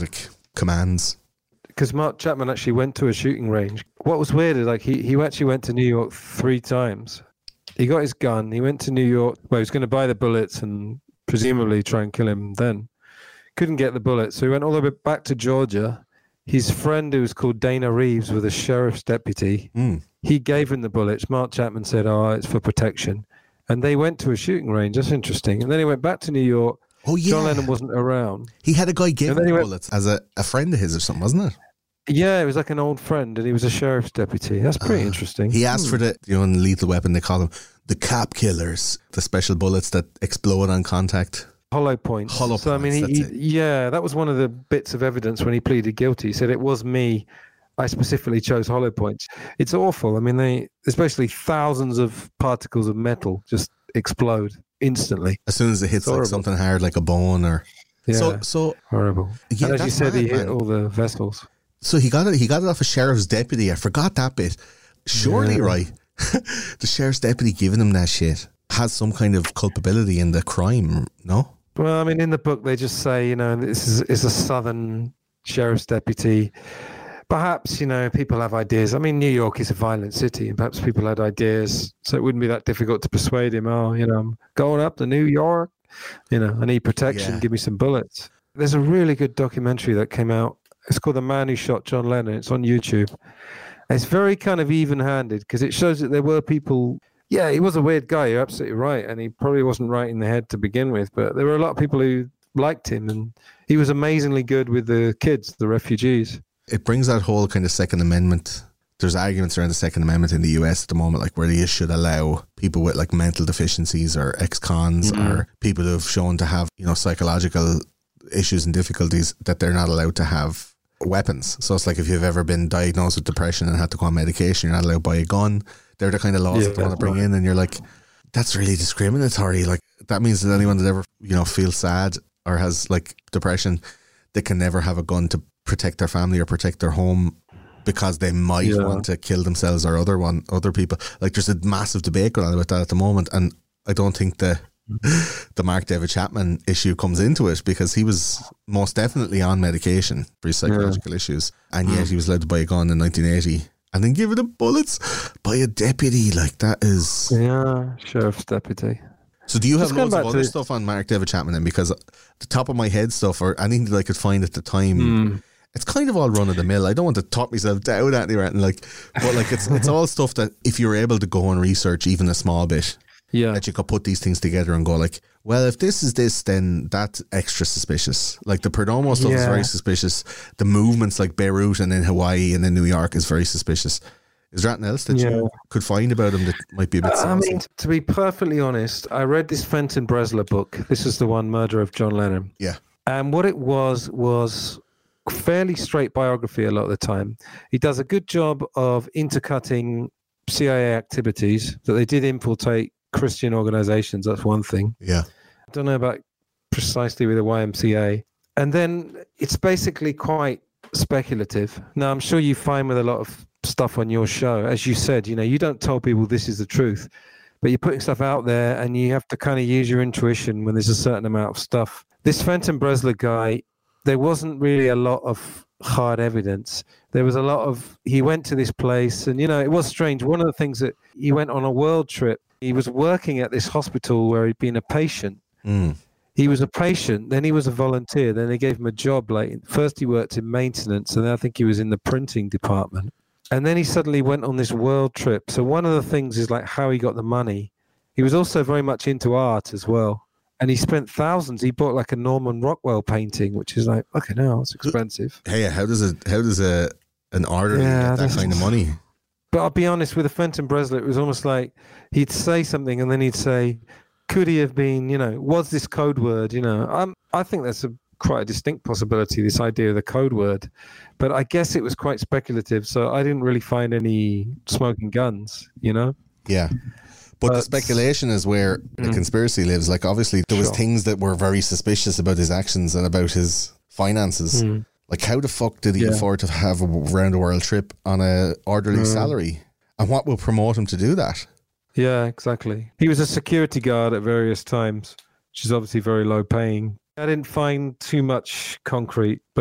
commands. Because Mark Chapman actually went to a shooting range. What was weird is like he, he actually went to New York three times. He got his gun. He went to New York where he was going to buy the bullets and presumably try and kill him then. Couldn't get the bullets. So he went all the way back to Georgia. His friend, who was called Dana Reeves, was a sheriff's deputy. Mm. He gave him the bullets. Mark Chapman said, oh, it's for protection. And they went to a shooting range. That's interesting. And then he went back to New York. Oh, yeah. John Lennon wasn't around. He had a guy give him went, bullets as a, a friend of his or something, wasn't it? Yeah, it was like an old friend, and he was a sheriff's deputy. That's pretty uh, interesting. He asked hmm. for the, you know, in Lethal Weapon, they call them the cap killers, the special bullets that explode on contact. Hollow points. Hollow so, points, I mean, he, he, yeah, that was one of the bits of evidence when he pleaded guilty. He said, it was me. I specifically chose hollow points. It's awful. I mean, they there's basically thousands of particles of metal just explode instantly. As soon as it hits like something hard, like a bone or... Yeah, so, so horrible. Yeah, and as you said, mad, he hit man. all the vessels. So he got it. He got it off a sheriff's deputy. I forgot that bit. Surely, yeah. right? The sheriff's deputy giving him that shit has some kind of culpability in the crime. No. Well, I mean, in the book they just say, you know, this is is a southern sheriff's deputy. Perhaps, you know, people have ideas. I mean, New York is a violent city, and perhaps people had ideas, so it wouldn't be that difficult to persuade him. Oh, you know, I'm going up to New York. You know, I need protection. Yeah. Give me some bullets. There's a really good documentary that came out. It's called The Man Who Shot John Lennon. It's on YouTube. It's very kind of even-handed because it shows that there were people... Yeah, he was a weird guy. You're absolutely right. And he probably wasn't right in the head to begin with. But there were a lot of people who liked him. And he was amazingly good with the kids, the refugees. It brings that whole kind of Second Amendment. There's arguments around the Second Amendment in the U S at the moment, like where they should allow people with like mental deficiencies or ex-cons mm-hmm. or people who have shown to have, you know, psychological issues and difficulties, that they're not allowed to have weapons. So it's like if you've ever been diagnosed with depression and had to go on medication, you're not allowed to buy a gun. They're the kind of laws yeah, that they want to bring right. in, and you're like, that's really discriminatory. Like that means that anyone that ever, you know, feels sad or has like depression, they can never have a gun to protect their family or protect their home because they might yeah. want to kill themselves or other one other people. Like there's a massive debate going on about that at the moment, and I don't think the the Mark David Chapman issue comes into it because he was most definitely on medication for his psychological yeah. issues, and yet he was allowed to buy a gun in nineteen eighty and then give it the bullets by a deputy. Like that is yeah sheriff's deputy. So do you have Just loads of other to... stuff on Mark David Chapman then? Because the top of my head stuff or anything that I could find at the time, mm. it's kind of all run of the mill. I don't want to talk myself down anywhere and like, but like it's it's all stuff that if you're able to go and research even a small bit, yeah, that you could put these things together and go like, well, if this is this, then that's extra suspicious. Like the Perdomo stuff yeah. is very suspicious. The movements like Beirut and then Hawaii and then New York is very suspicious. Is there anything else that yeah. you could find about him that might be a bit I saucy? mean, to be perfectly honest, I read this Fenton Bresler book. This is the one, Murder of John Lennon. Yeah. And what it was was fairly straight biography a lot of the time. He does a good job of intercutting C I A activities, that they did infiltrate Christian organizations. That's one thing. Yeah. I don't know about precisely with the Y M C A. And then it's basically quite speculative. Now, I'm sure you find with a lot of stuff on your show, as you said, you know, you don't tell people this is the truth, but you're putting stuff out there and you have to kind of use your intuition when there's a certain amount of stuff. This Fenton Bresler guy, there wasn't really a lot of hard evidence. There was a lot of, he went to this place and, you know, it was strange. One of the things that he went on a world trip, he was working at this hospital where he'd been a patient. Mm. He was a patient, then he was a volunteer, then they gave him a job. Like first he worked in maintenance, and then I think he was in the printing department. And then he suddenly went on this world trip. So one of the things is like how he got the money. He was also very much into art as well. And he spent thousands. He bought like a Norman Rockwell painting, which is like, okay, no, it's expensive. Hey, how does a how does a an artist Yeah, get that kind of money? But I'll be honest, with the Fenton Bresler, it was almost like he'd say something and then he'd say, could he have been, you know, was this code word, you know? Um, I think that's a quite a distinct possibility, this idea of the code word. But I guess it was quite speculative, so I didn't really find any smoking guns, you know? Yeah. But, But- the speculation is where the Mm. conspiracy lives. Like, obviously, there was Sure. things that were very suspicious about his actions and about his finances. Mm. Like, how the fuck did he Yeah. afford to have a round-the-world trip on a orderly Mm. salary? And what will promote him to do that? Yeah, exactly. He was a security guard at various times, which is obviously very low paying. I didn't find too much concrete, but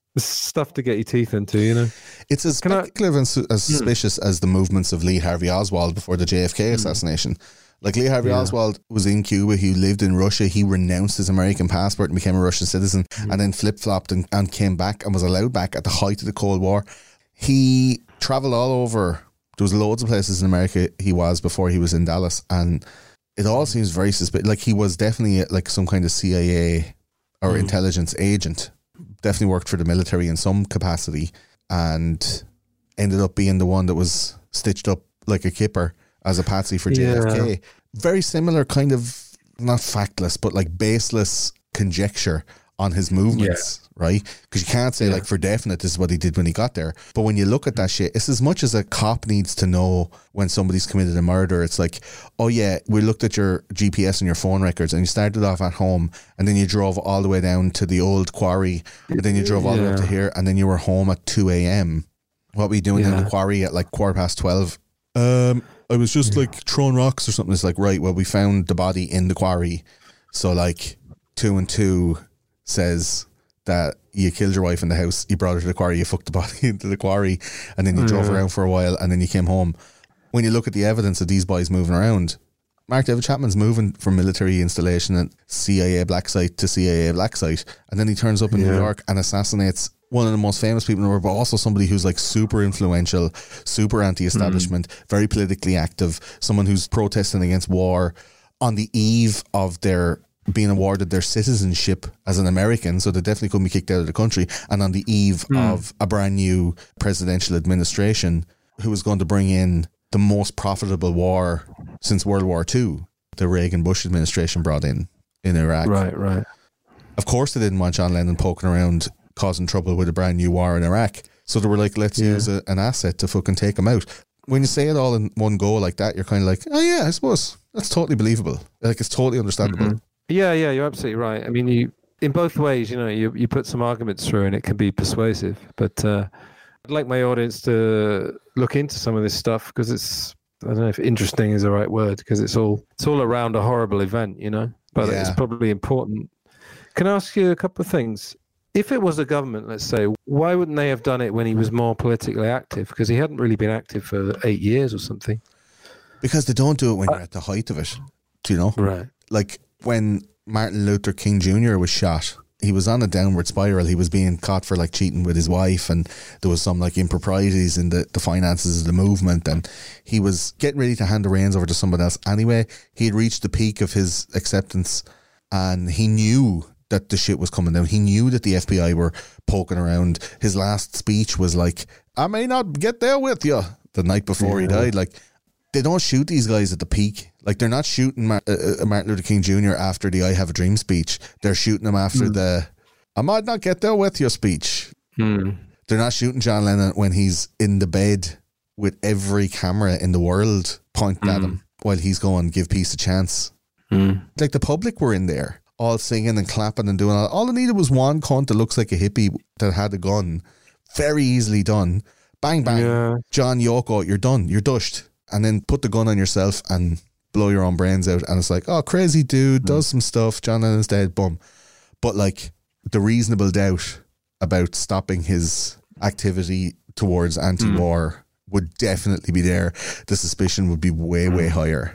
It's stuff to get your teeth into, you know. It's as Can I- speculative and su- as suspicious as the movements of Lee Harvey Oswald before the J F K assassination. Like Lee Harvey Yeah. Oswald was in Cuba, he lived in Russia, he renounced his American passport and became a Russian citizen, and then flip-flopped and, and came back and was allowed back at the height of the Cold War. He travelled all over. There was loads of places in America he was before he was in Dallas, and it all seems very suspicious. Like he was definitely like some kind of C I A or Mm. intelligence agent. Definitely worked for the military in some capacity, and ended up being the one that was stitched up like a kipper as a patsy for J F K. Yeah. Very similar kind of, not factless, but like baseless conjecture on his movements, right? Because you can't say Yeah. like for definite this is what he did when he got there. But when you look at that shit, it's as much as a cop needs to know when somebody's committed a murder. It's like, oh yeah, we looked at your G P S and your phone records, and you started off at home, and then you drove all the way down to the old quarry, and then you drove all the way up to Yeah. here, and then you were home at two a.m. What were you doing in Yeah. the quarry at like quarter past twelve? Um, I was just like throwing rocks or something. It's like, right, well, we found the body in the quarry. So like two and two says that you killed your wife in the house, you brought her to the quarry, you fucked the body into the quarry, and then you drove Yeah. around for a while, and then you came home. When you look at the evidence of these boys moving around, Mark David Chapman's moving from military installation at C I A black site to C I A black site, and then he turns up in New Yeah. York and assassinates one of the most famous people in the world, but also somebody who's like super influential, super anti-establishment, very politically active, someone who's protesting against war on the eve of their being awarded their citizenship as an American, so they definitely couldn't be kicked out of the country, and on the eve of a brand new presidential administration who was going to bring in the most profitable war since World War Two, the Reagan-Bush administration brought in in Iraq. Right, right. Of course they didn't want John Lennon poking around causing trouble with a brand new war in Iraq, so they were like, let's Yeah. use a, an asset to fucking take him out. When you say it all in one go like that, you're kind of like, oh yeah, I suppose that's totally believable. Like it's totally understandable. Mhm. Yeah, yeah, you're absolutely right. I mean, you in both ways, you know, you you put some arguments through and it can be persuasive. But uh, I'd like my audience to look into some of this stuff because it's, I don't know if interesting is the right word, because it's all it's all around a horrible event, you know. But it's Yeah. probably important. Can I ask you a couple of things? If it was the government, let's say, why wouldn't they have done it when he was more politically active? Because he hadn't really been active for eight years or something. Because they don't do it when you're at the height of it. Do you know? Right. Like when Martin Luther King Junior was shot, he was on a downward spiral. He was being caught for like cheating with his wife, and there was some like improprieties in the, the finances of the movement, and he was getting ready to hand the reins over to someone else anyway. He had reached the peak of his acceptance, and he knew that the shit was coming down. He knew that the F B I were poking around. His last speech was like, I may not get there with you, the night before he Yeah. died. Like, they don't shoot these guys at the peak. Like, they're not shooting Mar- uh, Martin Luther King Junior after the I Have a Dream speech. They're shooting him after the I might not get there with you speech. Hmm. They're not shooting John Lennon when he's in the bed with every camera in the world pointing at him while he's going, give peace a chance. Hmm. Like, the public were in there, all singing and clapping and doing all. All I needed was one cunt that looks like a hippie that had a gun. Very easily done. Bang, bang. Yeah. John Yoko, you're done. You're dushed. And then put the gun on yourself and blow your own brains out. And it's like, oh, crazy dude, does some stuff. John Lennon's dead. Boom. But like, the reasonable doubt about stopping his activity towards anti-war would definitely be there. The suspicion would be way, way higher.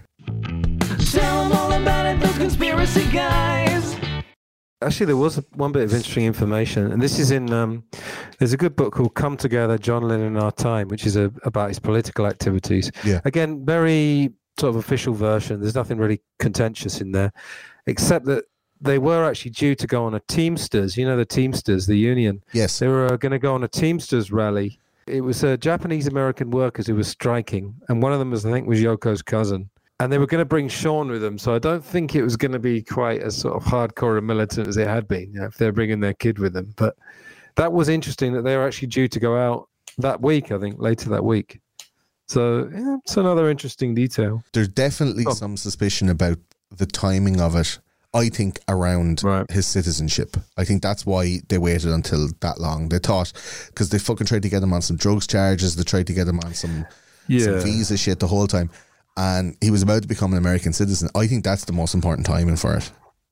Tell 'em all about it, those conspiracy guys. Actually, there was one bit of interesting information, and this is in. Um, there's a good book called "Come Together: John Lennon in Our Time," which is a, about his political activities. Yeah. Again, very sort of official version. There's nothing really contentious in there, except that they were actually due to go on a Teamsters. You know, the Teamsters, the union. Yes. They were going to go on a Teamsters rally. It was uh, Japanese American workers who were striking, and one of them was, I think, was Yoko's cousin. And they were going to bring Sean with them, so I don't think it was going to be quite as sort of hardcore and militant as it had been, you know, if they're bringing their kid with them. But that was interesting that they were actually due to go out that week, I think, later that week. So yeah, it's another interesting detail. There's definitely Oh. some suspicion about the timing of it, I think, around Right. his citizenship. I think that's why they waited until that long. They thought, because they fucking tried to get him on some drugs charges, they tried to get him on some, some visa shit the whole time. And he was about to become an American citizen. I think that's the most important timing for it.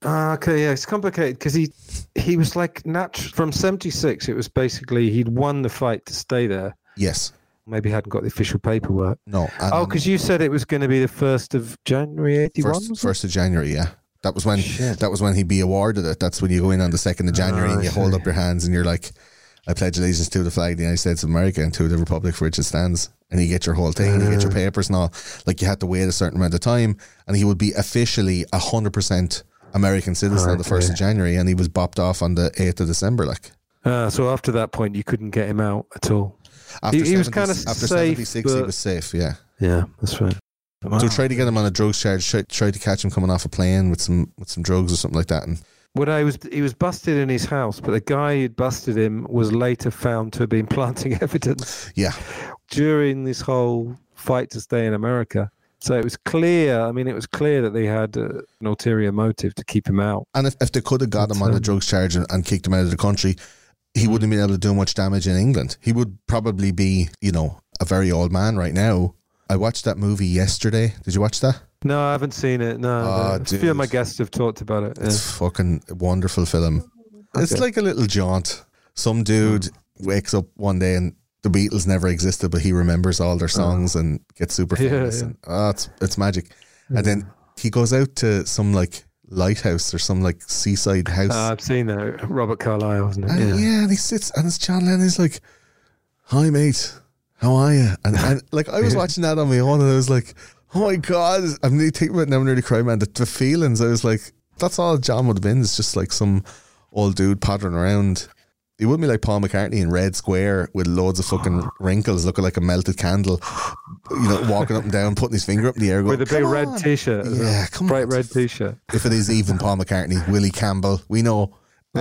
Ah, okay, yeah, it's complicated because he he was like natural from seventy-six. It was basically he'd won the fight to stay there. Yes. Maybe hadn't got the official paperwork. No. Oh, because you said it was going to be the first of January eighty-one. First, first of January, yeah. That was when Shit. that was when he'd be awarded it. That's when you go in on the second of January Oh, and you I hold see. up your hands and you're like, I pledge allegiance to the flag of the United States of America and to the republic for which it stands. And you get your whole thing, you get your papers and all. Like you had to wait a certain amount of time, and he would be officially a hundred percent American citizen on the first of January, and he was bopped off on the eighth of December. Like, Uh, so after that point, you couldn't get him out at all. after He- he was seventy kinda after safe, seventy-six, he but- was safe. Yeah. Yeah, that's right. So try to get him on a drugs charge. Try, try to catch him coming off a plane with some with some drugs or something like that. And When I was, he was busted in his house, but the guy who'd busted him was later found to have been planting evidence yeah, during this whole fight to stay in America. So it was clear. I mean, it was clear that they had uh, an ulterior motive to keep him out. and if, if they could have got him on a um, drugs charge and, and kicked him out of the country, he wouldn't have been able to do much damage in England. He would probably be, you know, a very old man right now. I watched that movie yesterday. Did you watch that? No, I haven't seen it. No, Oh, a few of my dude. guests have talked about it. Yeah. It's fucking wonderful film. It's Okay. like a little jaunt. Some dude wakes up one day and the Beatles never existed, but he remembers all their songs and gets super Yeah, famous. yeah. And, oh, it's it's magic. And then he goes out to some like lighthouse or some like seaside house. Uh, I've seen that. Robert Carlyle, wasn't it? and Yeah. yeah. and he sits and it's John Lennon. He's like, "Hi, mate. How are you?" And, and like I was watching that on my own, and I was like, "Oh my god!" I'm really thinking about it now. I'm nearly crying, man. The, the feelings. I was like, "That's all John would have been. It's just like some old dude pottering around." He wouldn't be like Paul McCartney in Red Square with loads of fucking wrinkles, looking like a melted candle. You know, walking up and down, putting his finger up in the air, going, With a big "Come red on." T-shirt. Yeah, come bright on. red T-shirt. If it is even Paul McCartney, Willie Campbell, we know.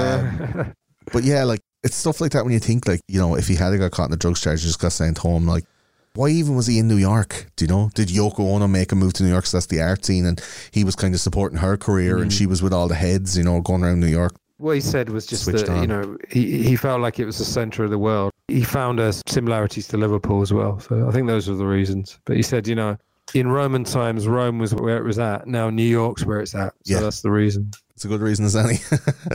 Um, but yeah, like it's stuff like that when you think like, you know, if he had got caught in a drugs charge and just got sent home, like why even was he in New York? Do you know? Did Yoko Ono make a move to New York? So that's the art scene, and he was kind of supporting her career, and she was with all the heads, you know, going around New York. What he said was just Switched that, on. you know, he, he felt like it was the centre of the world. He found uh, similarities to Liverpool as well. So I think those were the reasons. But he said, you know, in Roman times, Rome was where it was at. Now New York's where it's at. So Yeah. that's the reason. It's a good reason as any.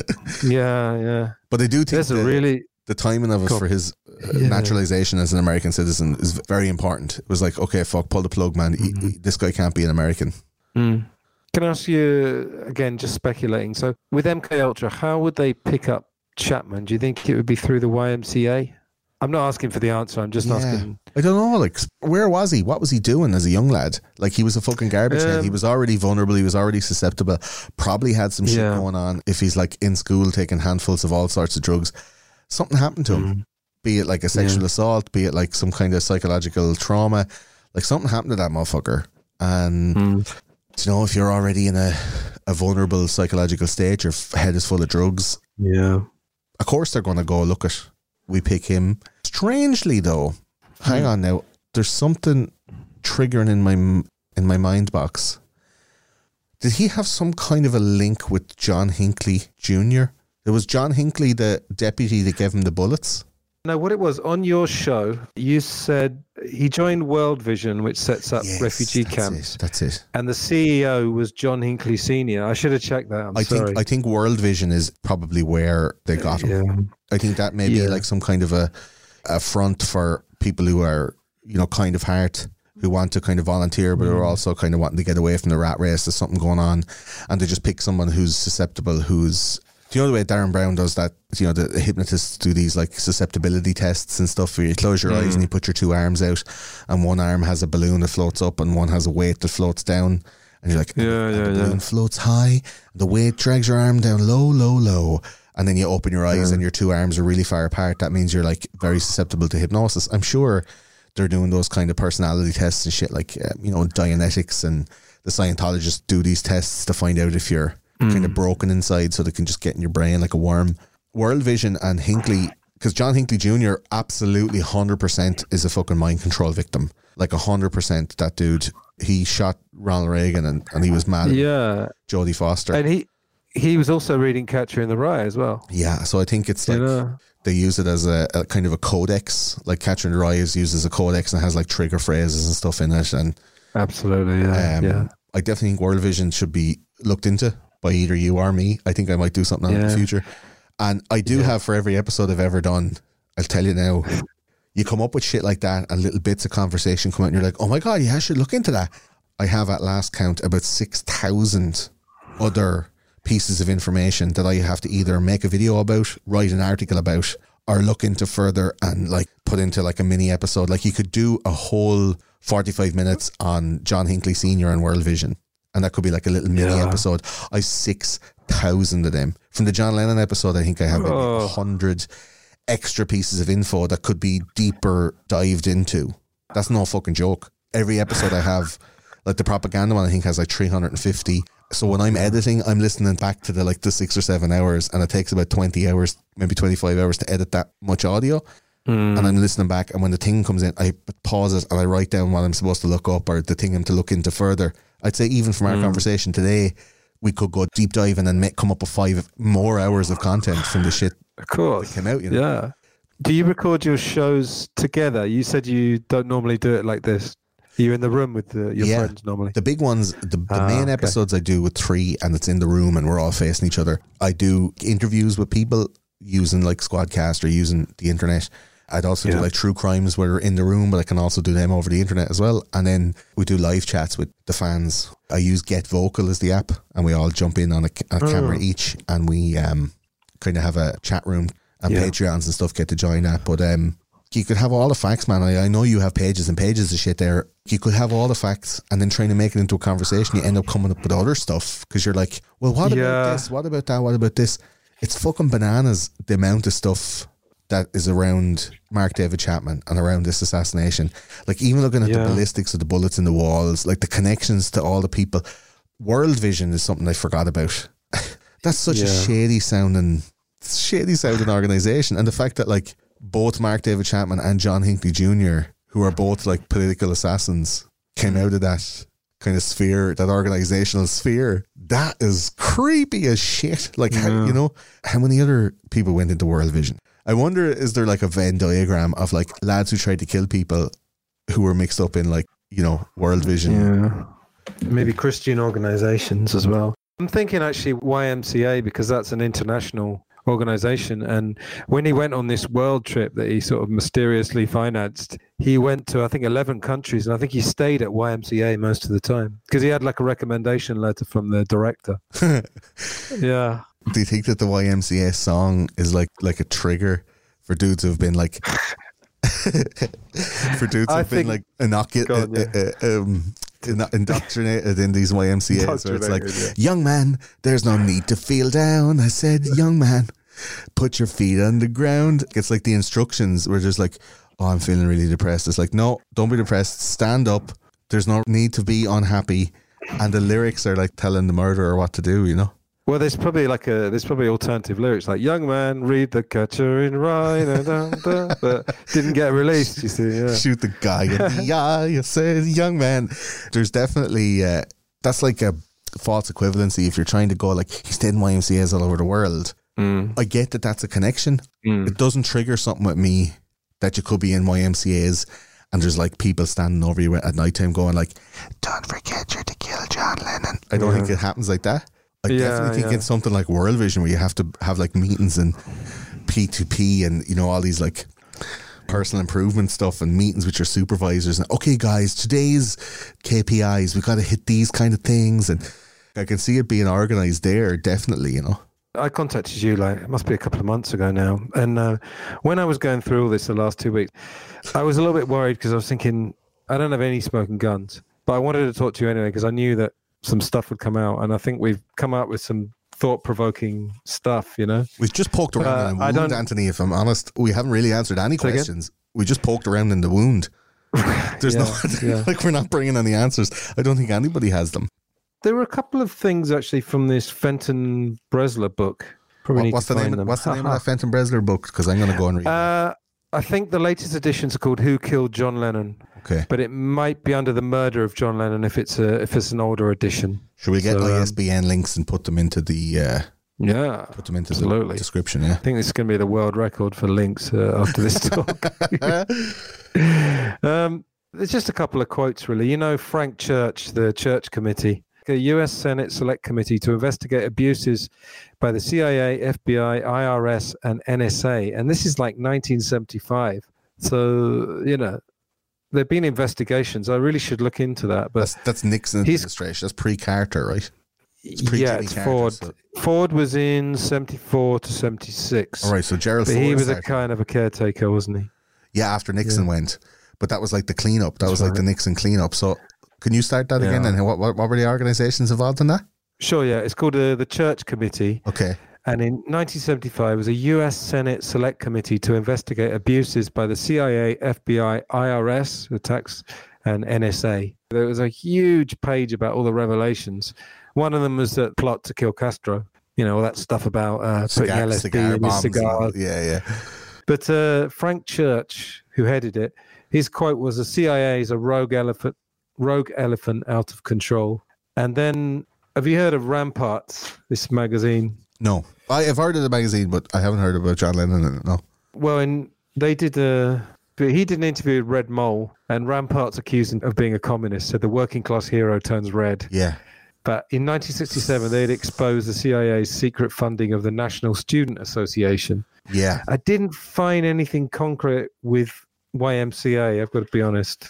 Yeah, yeah. But I do think There's a the, really... the timing of it Cool. for his uh, Yeah. naturalization as an American citizen is very important. It was like, okay, fuck, pull the plug, man. He- Mm-hmm. he- this guy can't be an American. Mm. Can I ask you, again, just speculating. So with M K Ultra, how would they pick up Chapman? Do you think it would be through the Y M C A? I'm not asking for the answer. I'm just Yeah. asking. I don't know, like, where was he? What was he doing as a young lad? Like, he was a fucking garbage head. Um, He was already vulnerable. He was already susceptible. Probably had some shit Yeah. going on if he's, like, in school taking handfuls of all sorts of drugs. Something happened to him. Mm. Be it, like, a sexual Yeah. assault, be it, like, some kind of psychological trauma. Like, something happened to that motherfucker. And, Mm. you know, if you're already in a, a vulnerable psychological state, your f- head is full of drugs, Yeah. of course they're going to go, look at, we pick him. Strangely though, hang on now, there's something triggering in my in my mind box. Did he have some kind of a link with John Hinckley Junior? It was John Hinckley, the deputy that gave him the bullets. No, what it was on your show, you said he joined World Vision, which sets up Yes, refugee that's camps, it, that's it. and the C E O was John Hinckley Senior I should have checked that. I'm I sorry. think I think World Vision is probably where they got him. Yeah. I think that may be Yeah. like some kind of a, a front for people who are, you know, kind of heart, who want to kind of volunteer, but Mm. are also kind of wanting to get away from the rat race. There's something going on. And they just pick someone who's susceptible, who's, do you know the way Darren Brown does that? You know, the, the hypnotists do these like susceptibility tests and stuff where you close your eyes and you put your two arms out, and one arm has a balloon that floats up and one has a weight that floats down. And you're like, Yeah, and yeah, the yeah. balloon floats high, the weight drags your arm down low, low, low. And then you open your eyes and your two arms are really far apart. That means you're like very susceptible to hypnosis. I'm sure they're doing those kind of personality tests and shit, like, uh, you know, Dianetics, and the Scientologists do these tests to find out if you're kind of broken inside, so they can just get in your brain like a worm. World Vision and Hinckley, because John Hinckley Junior absolutely one hundred percent is a fucking mind control victim. Like one hundred percent, that dude, he shot Ronald Reagan and, and he was mad at Yeah. Jodie Foster. And he he was also reading Catcher in the Rye as well. Yeah, so I think it's like You know? they use it as a, a kind of a codex, like Catcher in the Rye is used as a codex and has like trigger phrases and stuff in it. And Absolutely, yeah. um, yeah. I definitely think World Vision should be looked into. by either you or me. I think I might do something yeah. in the future. And I do yeah. have, for every episode I've ever done, I'll tell you now, you come up with shit like that and little bits of conversation come out and you're like, oh my God, yeah, I should look into that. I have at last count about six thousand other pieces of information that I have to either make a video about, write an article about, or look into further and like put into like a mini episode. Like you could do a whole forty-five minutes on John Hinckley Senior and World Vision, and that could be like a little mini yeah. episode. I have six thousand of them. From the John Lennon episode, I think I have maybe a oh. hundred extra pieces of info that could be deeper dived into. That's no fucking joke. Every episode I have, like the propaganda one, I think has like three hundred fifty. So when I'm editing, I'm listening back to the like the six or seven hours, and it takes about twenty hours, maybe twenty-five hours to edit that much audio. Mm. And I'm listening back, and when the thing comes in, I pause it and I write down what I'm supposed to look up or the thing I'm to look into further. I'd say even from our mm. conversation today, we could go deep diving and make, come up with five more hours of content from the shit of course. that came out. You know? Yeah. Do you record your shows together? You said you don't normally do it like this. Are you in the room with the, your yeah. friends normally? The big ones, the, the ah, main okay. episodes I do with three, and it's in the room and we're all facing each other. I do interviews with people using like Squadcast or using the internet. I'd also yeah. do like true crimes where we're in the room, but I can also do them over the internet as well. And then we do live chats with the fans. I use Get Vocal as the app, and we all jump in on a, a oh. camera each, and we um, kind of have a chat room, and yeah. Patreons and stuff get to join that. But um, you could have all the facts, man. I, I know you have pages and pages of shit there. You could have all the facts and then trying to make it into a conversation. You end up coming up with other stuff because you're like, well, what yeah. about this? What about that? What about this? It's fucking bananas, the amount of stuff that is around Mark David Chapman and around this assassination. Like even looking at yeah. the ballistics of the bullets in the walls, like the connections to all the people. World Vision is something I forgot about. That's such yeah. a shady sounding, shady sounding organisation. And the fact that like both Mark David Chapman and John Hinckley Junior, who are both like political assassins, came out of that kind of sphere, that organisational sphere. That is creepy as shit. Like, yeah. how, you know, how many other people went into World Vision? I wonder, is there like a Venn diagram of like lads who tried to kill people who were mixed up in like, you know, World Vision? Yeah. Maybe Christian organisations as well. I'm thinking actually Y M C A, because that's an international organisation. And when he went on this world trip that he sort of mysteriously financed, he went to, I think, eleven countries. And I think he stayed at Y M C A most of the time because he had like a recommendation letter from the director. Yeah. Do you think that the Y M C A song is like like a trigger for dudes who've been like for dudes who've been like inoculated, yeah. uh, um, indoctrinated in these Y M C As where it's like, yeah. young man, there's no need to feel down. I said, young man, put your feet on the ground. It's like the instructions where there's like, oh, I'm feeling really depressed. It's like, no, don't be depressed. Stand up. There's no need to be unhappy. And the lyrics are like telling the murderer what to do, you know? Well, there's probably like a there's probably alternative lyrics like "Young man, read the Catcher in Rye," that didn't get released. You see, yeah. Shoot the guy in the eye. You say, "Young man." There's definitely uh, that's like a false equivalency if you're trying to go like he's dead in Y M C As all over the world. Mm. I get that that's a connection. Mm. It doesn't trigger something with me that you could be in Y M C As and there's like people standing over you at night time going like, "Don't forget you're to kill John Lennon." I don't yeah. think it happens like that. I yeah, definitely think yeah. it's something like World Vision where you have to have like meetings and P two P and, you know, all these like personal improvement stuff and meetings with your supervisors. And okay, guys, today's K P Is, we got to hit these kind of things. And I can see it being organised there, definitely, you know. I contacted you like, it must be a couple of months ago now. And uh, when I was going through all this the last two weeks, I was a little bit worried because I was thinking, I don't have any smoking guns. But I wanted to talk to you anyway because I knew that some stuff would come out, and I think we've come up with some thought-provoking stuff, you know. We've just poked around uh, in the wound, Anthony, if I'm honest. We haven't really answered any questions. Again? We just poked around in the wound. There's yeah, no, yeah. like we're not bringing any answers. I don't think anybody has them. There were a couple of things actually from this Fenton Bresler book. Probably what, need what's, to the find name, them. what's the name of that Fenton Bresler book? Because I'm going to go and read uh, it. I think the latest editions are called "Who Killed John Lennon." Okay, but it might be under the murder of John Lennon if it's a if it's an older edition. Should we get so, I S B N um, links and put them into the uh, yeah put them into absolutely. the description? Yeah, I think this is going to be the world record for links uh, after this talk. um, there's just a couple of quotes really. You know, Frank Church, the church committee, a U S Senate Select Committee to investigate abuses by the C I A, F B I, I R S, and N S A. And this is like nineteen seventy-five. So, you know, there have been investigations. I really should look into that. But that's, that's Nixon administration. That's pre-Carter, right? It's pre yeah, it's Carter, Ford. So. Ford was in seventy-four to seventy-six. All right, so Gerald but Ford he was started. a kind of a caretaker, wasn't he? Yeah, after Nixon yeah. went. But that was like the cleanup. That That's was right. like the Nixon cleanup. So can you start that yeah. again? And what, what, what were the organizations involved in that? Sure, yeah. It's called uh, the Church Committee. Okay. And in nineteen seventy-five, it was a U S Senate Select Committee to investigate abuses by the C I A, F B I, I R S, the tax, and N S A. There was a huge page about all the revelations. One of them was the plot to kill Castro. You know, all that stuff about uh, putting cigar, L S D cigar in his cigar. Yeah, yeah. But uh, Frank Church, who headed it, his quote was, the C I A is a rogue elephant, rogue elephant out of control. And then, have you heard of Rampart, this magazine? No. I have heard of the magazine, but I haven't heard about John Lennon in it, no. Well, in, they did a... He did an interview with Red Mole, and Rampart's accused him of being a communist, so the working class hero turns red. Yeah. But in nineteen sixty-seven, they had exposed the C I A's secret funding of the National Student Association. Yeah. I didn't find anything concrete with Y M C A, I've got to be honest.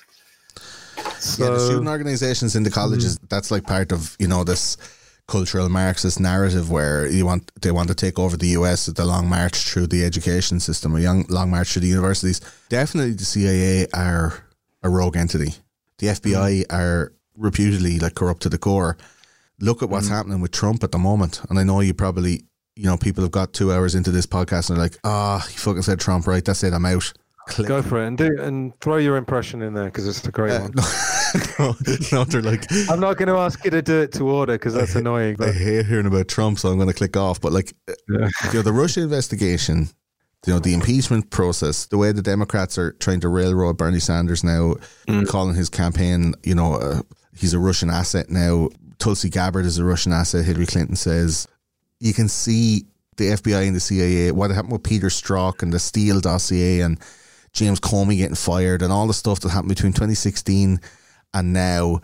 So, yeah, the student organizations in the colleges, mm. that's like part of, you know, this cultural Marxist narrative where you want they want to take over the U S at the long march through the education system, a young long march through the universities. Definitely the C I A are a rogue entity. The F B I mm. are reputedly like corrupt to the core. Look at what's mm. happening with Trump at the moment. And I know you probably, you know, people have got two hours into this podcast and they're like, ah, oh, he fucking said Trump, right? That's it, I'm out. Click. Go for it and do and throw your impression in there because it's a great uh, one. No, no, they're like, I'm not going to ask you to do it to order because that's annoying. But. I hate hearing about Trump, so I'm going to click off. But like, yeah. you know, the Russia investigation, you know, the impeachment process, the way the Democrats are trying to railroad Bernie Sanders now, mm. calling his campaign, you know, uh, he's a Russian asset now. Tulsi Gabbard is a Russian asset. Hillary Clinton says you can see the F B I and the C I A. What happened with Peter Strzok and the Steele dossier and James Comey getting fired and all the stuff that happened between twenty sixteen and now.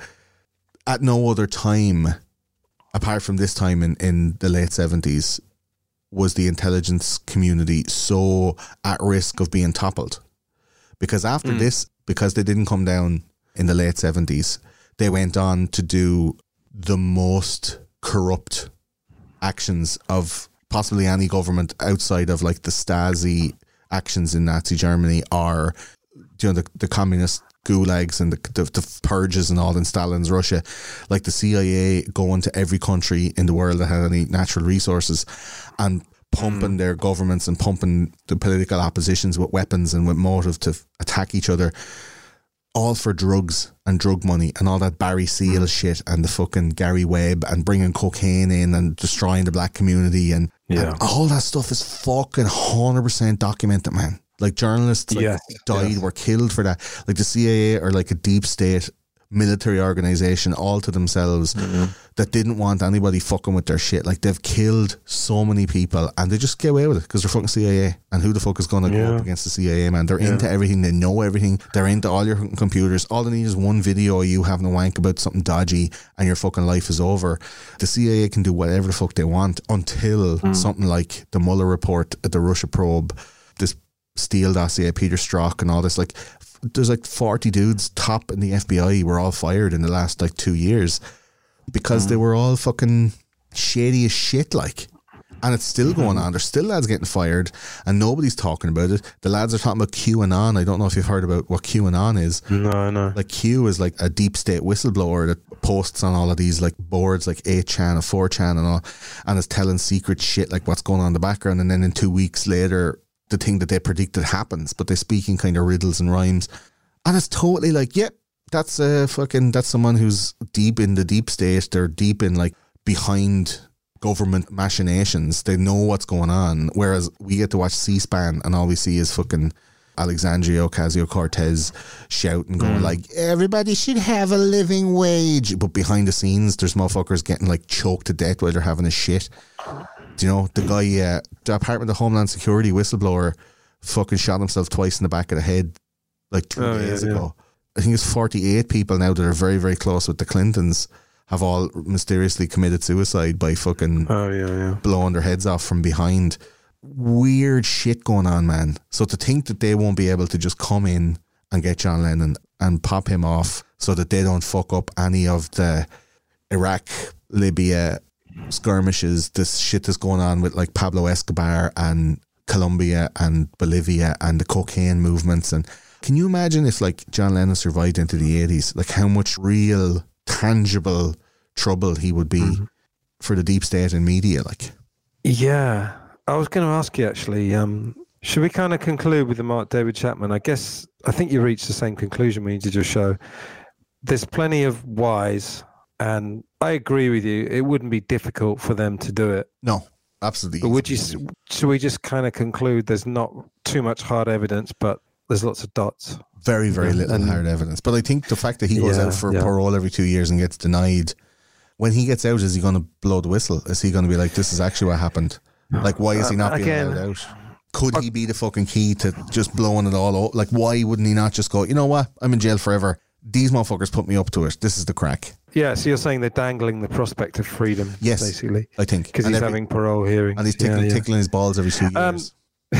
At no other time, apart from this time in, in the late seventies, was the intelligence community so at risk of being toppled. Because after mm. this, because they didn't come down in the late seventies, they went on to do the most corrupt actions of possibly any government outside of like the Stasi actions in Nazi Germany, or you know the, the communist gulags and the, the, the purges and all in Stalin's Russia. Like the C I A going to every country in the world that had any natural resources and pumping mm. their governments and pumping the political oppositions with weapons and with motive to attack each other, all for drugs and drug money and all that Barry Seal mm. shit and the fucking Gary Webb and bringing cocaine in and destroying the black community and, yeah. and all that stuff is fucking one hundred percent documented, man. Like journalists like, yes. died, yes. were killed for that. Like the C I A are like a deep state military organization all to themselves mm-hmm. that didn't want anybody fucking with their shit. Like they've killed so many people and they just get away with it because they're fucking C I A. And who the fuck is going to yeah. go up against the C I A, man? They're yeah. into everything. They know everything. They're into all your computers. All they need is one video of you having a wank about something dodgy and your fucking life is over. The C I A can do whatever the fuck they want until mm. something like the Mueller report, the Russia probe, this Steele dossier, Peter Strzok and all this. Like there's like forty dudes top in the F B I were all fired in the last like two years because mm. they were all fucking shady as shit, like. And it's still going on. There's still lads getting fired and nobody's talking about it. The lads are talking about QAnon. I don't know if you've heard about what QAnon is. No, no. Like Q is like a deep state whistleblower that posts on all of these like boards like eight chan and four chan and all, and is telling secret shit like what's going on in the background, and then in two weeks later the thing that they predicted happens, but they speak in kind of riddles and rhymes. And it's totally like, yep, yeah, that's a fucking, that's someone who's deep in the deep state. They're deep in like behind government machinations. They know what's going on. Whereas we get to watch C-SPAN and all we see is fucking Alexandria Ocasio-Cortez shouting, going mm. like, everybody should have a living wage. But behind the scenes, there's motherfuckers getting like choked to death while they're having a shit. Do you know, the guy, uh, the Department of Homeland Security whistleblower fucking shot himself twice in the back of the head like two oh, days yeah, ago. Yeah. I think it's forty-eight people now that are very, very close with the Clintons have all mysteriously committed suicide by fucking Oh yeah, yeah. blowing their heads off from behind. Weird shit going on, man. So to think that they won't be able to just come in and get John Lennon and pop him off so that they don't fuck up any of the Iraq, Libya skirmishes, this shit that's going on with like Pablo Escobar and Colombia and Bolivia and the cocaine movements. And can you imagine if like John Lennon survived into the eighties, like how much real tangible trouble he would be mm-hmm. for the deep state and media? Like, yeah, I was going to ask you actually, um, should we kind of conclude with the Mark David Chapman? I guess, I think you reached the same conclusion when you did your show. There's plenty of whys, and I agree with you. It wouldn't be difficult for them to do it. No, absolutely. But would you, should we just kind of conclude there's not too much hard evidence, but there's lots of dots? Very, very yeah, little and, hard evidence. But I think the fact that he goes yeah, out for yeah. parole every two years and gets denied, when he gets out, is he going to blow the whistle? Is he going to be like, this is actually what happened? Like, why is he not being Again, allowed out? Could he be the fucking key to just blowing it all out? Like, why wouldn't he not just go, you know what? I'm in jail forever. These motherfuckers put me up to it. This is the crack. Yeah, so you're saying they're dangling the prospect of freedom, yes, basically. I think. Because he's every, having parole hearings. And he's tickling, yeah, yeah. tickling his balls every two years. Um,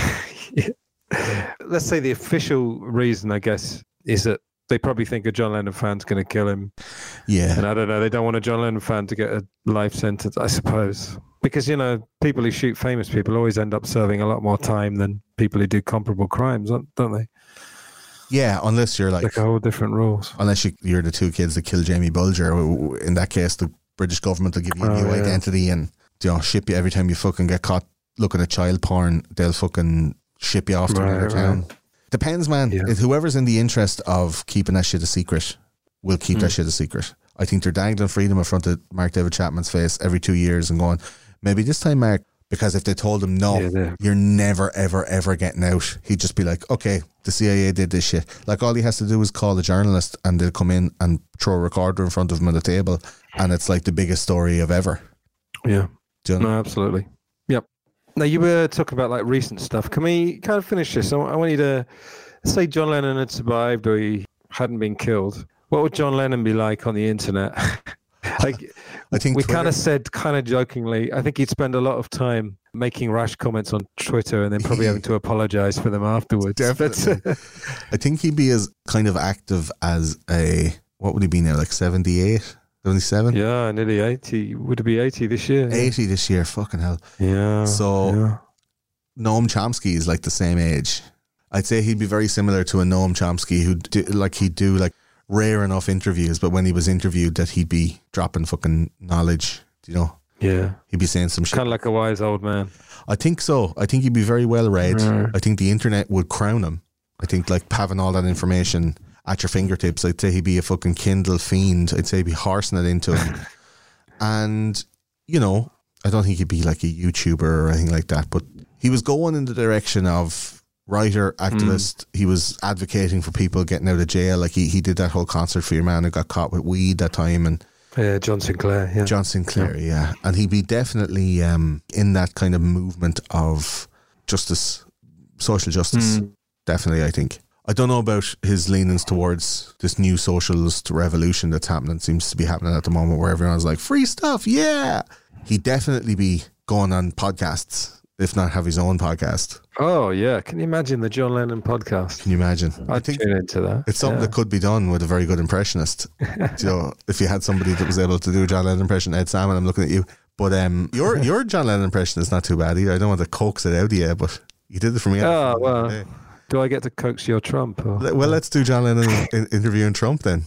yeah. Let's say the official reason, I guess, is that they probably think a John Lennon fan's going to kill him. Yeah. And I don't know, they don't want a John Lennon fan to get a life sentence, I suppose. Because, you know, people who shoot famous people always end up serving a lot more time than people who do comparable crimes, don't they? Yeah, unless you're like... Like a whole different rules. Unless you, you're the two kids that killed Jamie Bulger. In that case, the British government will give you a oh, new yeah. identity and, you know, ship you every time you fucking get caught looking at child porn. They'll fucking ship you off to right, another town. Right. Depends, man. Yeah. If whoever's in the interest of keeping that shit a secret will keep mm. that shit a secret. I think they're dangling freedom in front of Mark David Chapman's face every two years and going, maybe this time, Mark, because if they told him, no, yeah, you're never, ever, ever getting out, he'd just be like, okay, the C I A did this shit. Like, all he has to do is call a journalist and they'll come in and throw a recorder in front of him at a table and it's like the biggest story of ever. Yeah. Do you know? No, absolutely. Yep. Now, you were talking about like recent stuff. Can we kind of finish this? I want you to say John Lennon had survived or he hadn't been killed. What would John Lennon be like on the internet? Like, I think we Twitter- kind of said, kind of jokingly, I think he'd spend a lot of time making rash comments on Twitter and then probably having to apologize for them afterwards. Definitely. I think he'd be as kind of active as a, what would he be now, like seventy-eight, seventy-seven? Yeah, nearly eighty. Would it be eighty this year? eighty this year, fucking hell. Yeah. So, yeah. Noam Chomsky is like the same age. I'd say he'd be very similar to a Noam Chomsky who do, like he'd do like rare enough interviews, but when he was interviewed that he'd be dropping fucking knowledge, you know? Yeah. He'd be saying some shit. Kind of like a wise old man. I think so. I think he'd be very well read. Right. I think the internet would crown him. I think like having all that information at your fingertips, I'd say he'd be a fucking Kindle fiend. I'd say he'd be horsing it into him. And, you know, I don't think he'd be like a YouTuber or anything like that, but he was going in the direction of writer, activist. Mm. He was advocating for people getting out of jail. Like he, he did that whole concert for your man who got caught with weed that time. And yeah, John Sinclair. Yeah. John Sinclair, yeah. yeah. And he'd be definitely um, in that kind of movement of justice, social justice. Mm. Definitely, I think. I don't know about his leanings towards this new socialist revolution that's happening. Seems to be happening at the moment where everyone's like, free stuff, yeah. He'd definitely be going on podcasts, if not have his own podcast. Oh, yeah. Can you imagine the John Lennon podcast? Can you imagine? I'd I think tune into that. It's something yeah. that could be done with a very good impressionist. You know, if you had somebody that was able to do a John Lennon impression, Ed Salmon, I'm looking at you. But um, your your John Lennon impression is not too bad either. I don't want to coax it out of you, but you did it for me. Oh, well. Do I get to coax your Trump? Or? Well, let's do John Lennon in, interviewing Trump then.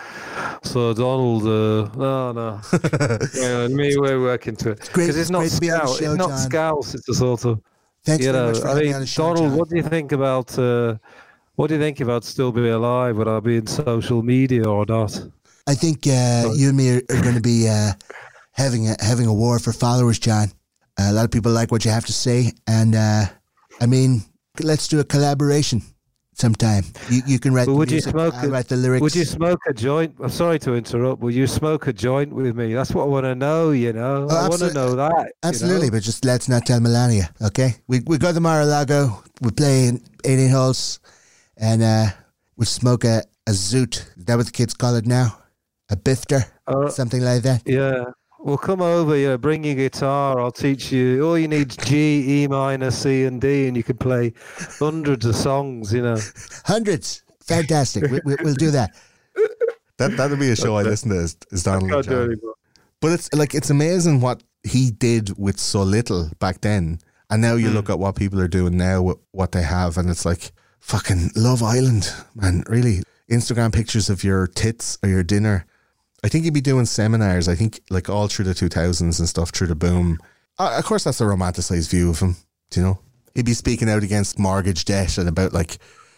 So Donald, uh, no, no, yeah, me, we're working to it because it's not scowl, it's not scowls. It's a sort of, Thanks you very know. much for I having mean, me on the show, Donald, John. what do you think about? Uh, what do you think about still be alive? Would I be in social media or not? I think uh, you and me are, are going to be uh, having a, having a war for followers, John. Uh, a lot of people like what you have to say, and uh, I mean, let's do a collaboration sometime. You you can write but the would music, you smoke I'll a, write the lyrics. Would you smoke a joint? I'm sorry to interrupt. Will you smoke a joint with me? That's what I want to know. You know, Oh, I want to absolute- know that. Absolutely, you know? but just let's not tell Melania, okay? We we go to Mar-a-Lago, we play in eighteen holes, and uh, we'll smoke a, a zoot. Is that what the kids call it now? a bifter, Uh, something like that. Yeah. Well, come over, you know, bring your guitar. I'll teach you. All you need is G, E minor, C, and D, and you can play hundreds of songs, you know. Hundreds. Fantastic. we, we, we'll do that. That that'll be a show I listen to. Is, is Donald Can't do John. anymore. But it's like it's amazing what he did with so little back then, and now you mm. look at what people are doing now with what they have, and it's like fucking Love Island, man. Really, Instagram pictures of your tits or your dinner. I think he'd be doing seminars. I think like all through the two thousands and stuff, through the boom. Uh, of course, that's a romanticised view of him. Do you know? He'd be speaking out against mortgage debt and about like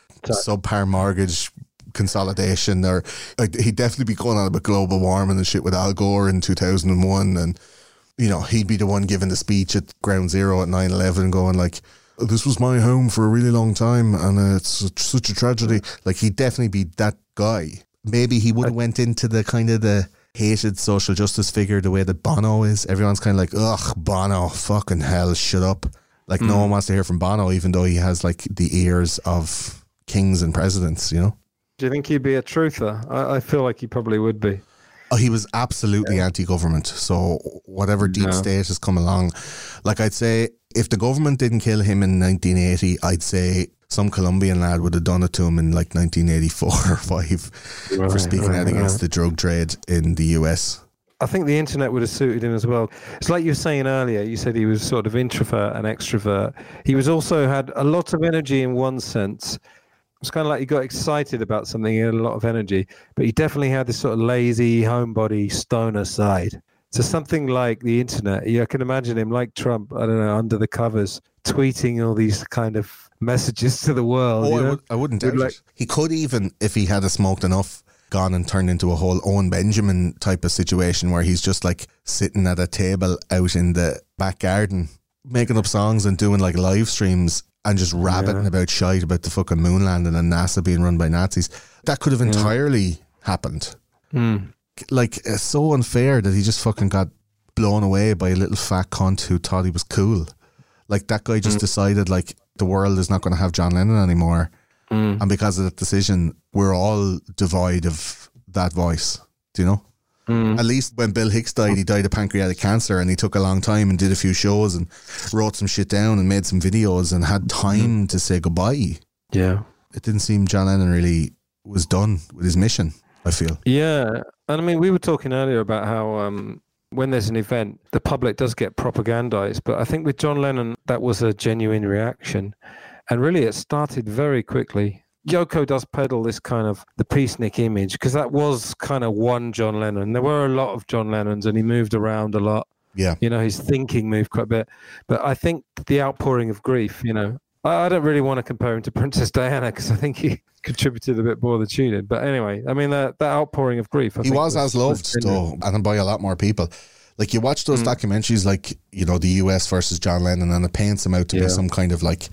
subpar mortgage consolidation, or like, he'd definitely be going on about global warming and shit with Al Gore in two thousand one, and you know, he'd be the one giving the speech at Ground Zero at nine eleven, going like, this was my home for a really long time and uh, it's such a tragedy. Like, he'd definitely be that guy. Maybe he would have went into the kind of the hated social justice figure the way that Bono is. Everyone's kind of like, ugh, Bono, fucking hell, shut up. Like mm. no one wants to hear from Bono, even though he has like the ears of kings and presidents, you know? Do you think he'd be a truther? I, I feel like he probably would be. Oh, he was absolutely yeah. anti-government. So whatever deep no. state has come along, like I'd say, if the government didn't kill him in nineteen eighty, I'd say some Colombian lad would have done it to him in like nineteen eighty-four or five right, for speaking right, out against right. the drug trade in the U S. I think the internet would have suited him as well. It's like you were saying earlier, you said he was sort of introvert and extrovert. He was also had a lot of energy in one sense. It's kind of like he got excited about something, he had a lot of energy, but he definitely had this sort of lazy, homebody, stoner side. So something like the internet, yeah, I can imagine him like Trump, I don't know, under the covers, tweeting all these kind of messages to the world. Oh, you I, know? would, I wouldn't doubt like, it. He could even, if he had smoked enough, gone and turned into a whole Owen Benjamin type of situation where he's just like sitting at a table out in the back garden, making up songs and doing like live streams and just rabbiting yeah. about shite about the fucking moon landing and NASA being run by Nazis. That could have entirely yeah. happened. Mm. Like, it's so unfair that he just fucking got blown away by a little fat cunt who thought he was cool. Like, that guy just mm. decided, like, the world is not going to have John Lennon anymore. Mm. And because of that decision, we're all devoid of that voice. Do you know? Mm. At least when Bill Hicks died, he died of pancreatic cancer, and he took a long time and did a few shows and wrote some shit down and made some videos and had time mm. to say goodbye. Yeah. It didn't seem John Lennon really was done with his mission, I feel. Yeah. And I mean, we were talking earlier about how um, when there's an event, the public does get propagandized. But I think with John Lennon, that was a genuine reaction. And really, it started very quickly. Yoko does peddle this kind of the peacenik image, because that was kind of one John Lennon. There were a lot of John Lennons, and he moved around a lot. Yeah. You know, his thinking moved quite a bit. But I think the outpouring of grief, you know, I, I don't really want to compare him to Princess Diana, because I think he contributed a bit more than she did. But anyway, I mean, that, that outpouring of grief. I he think was, was as loved, was though, and by a lot more people. Like, you watch those mm. documentaries, like, you know, the U S versus John Lennon, and it paints him out to yeah. be some kind of, like,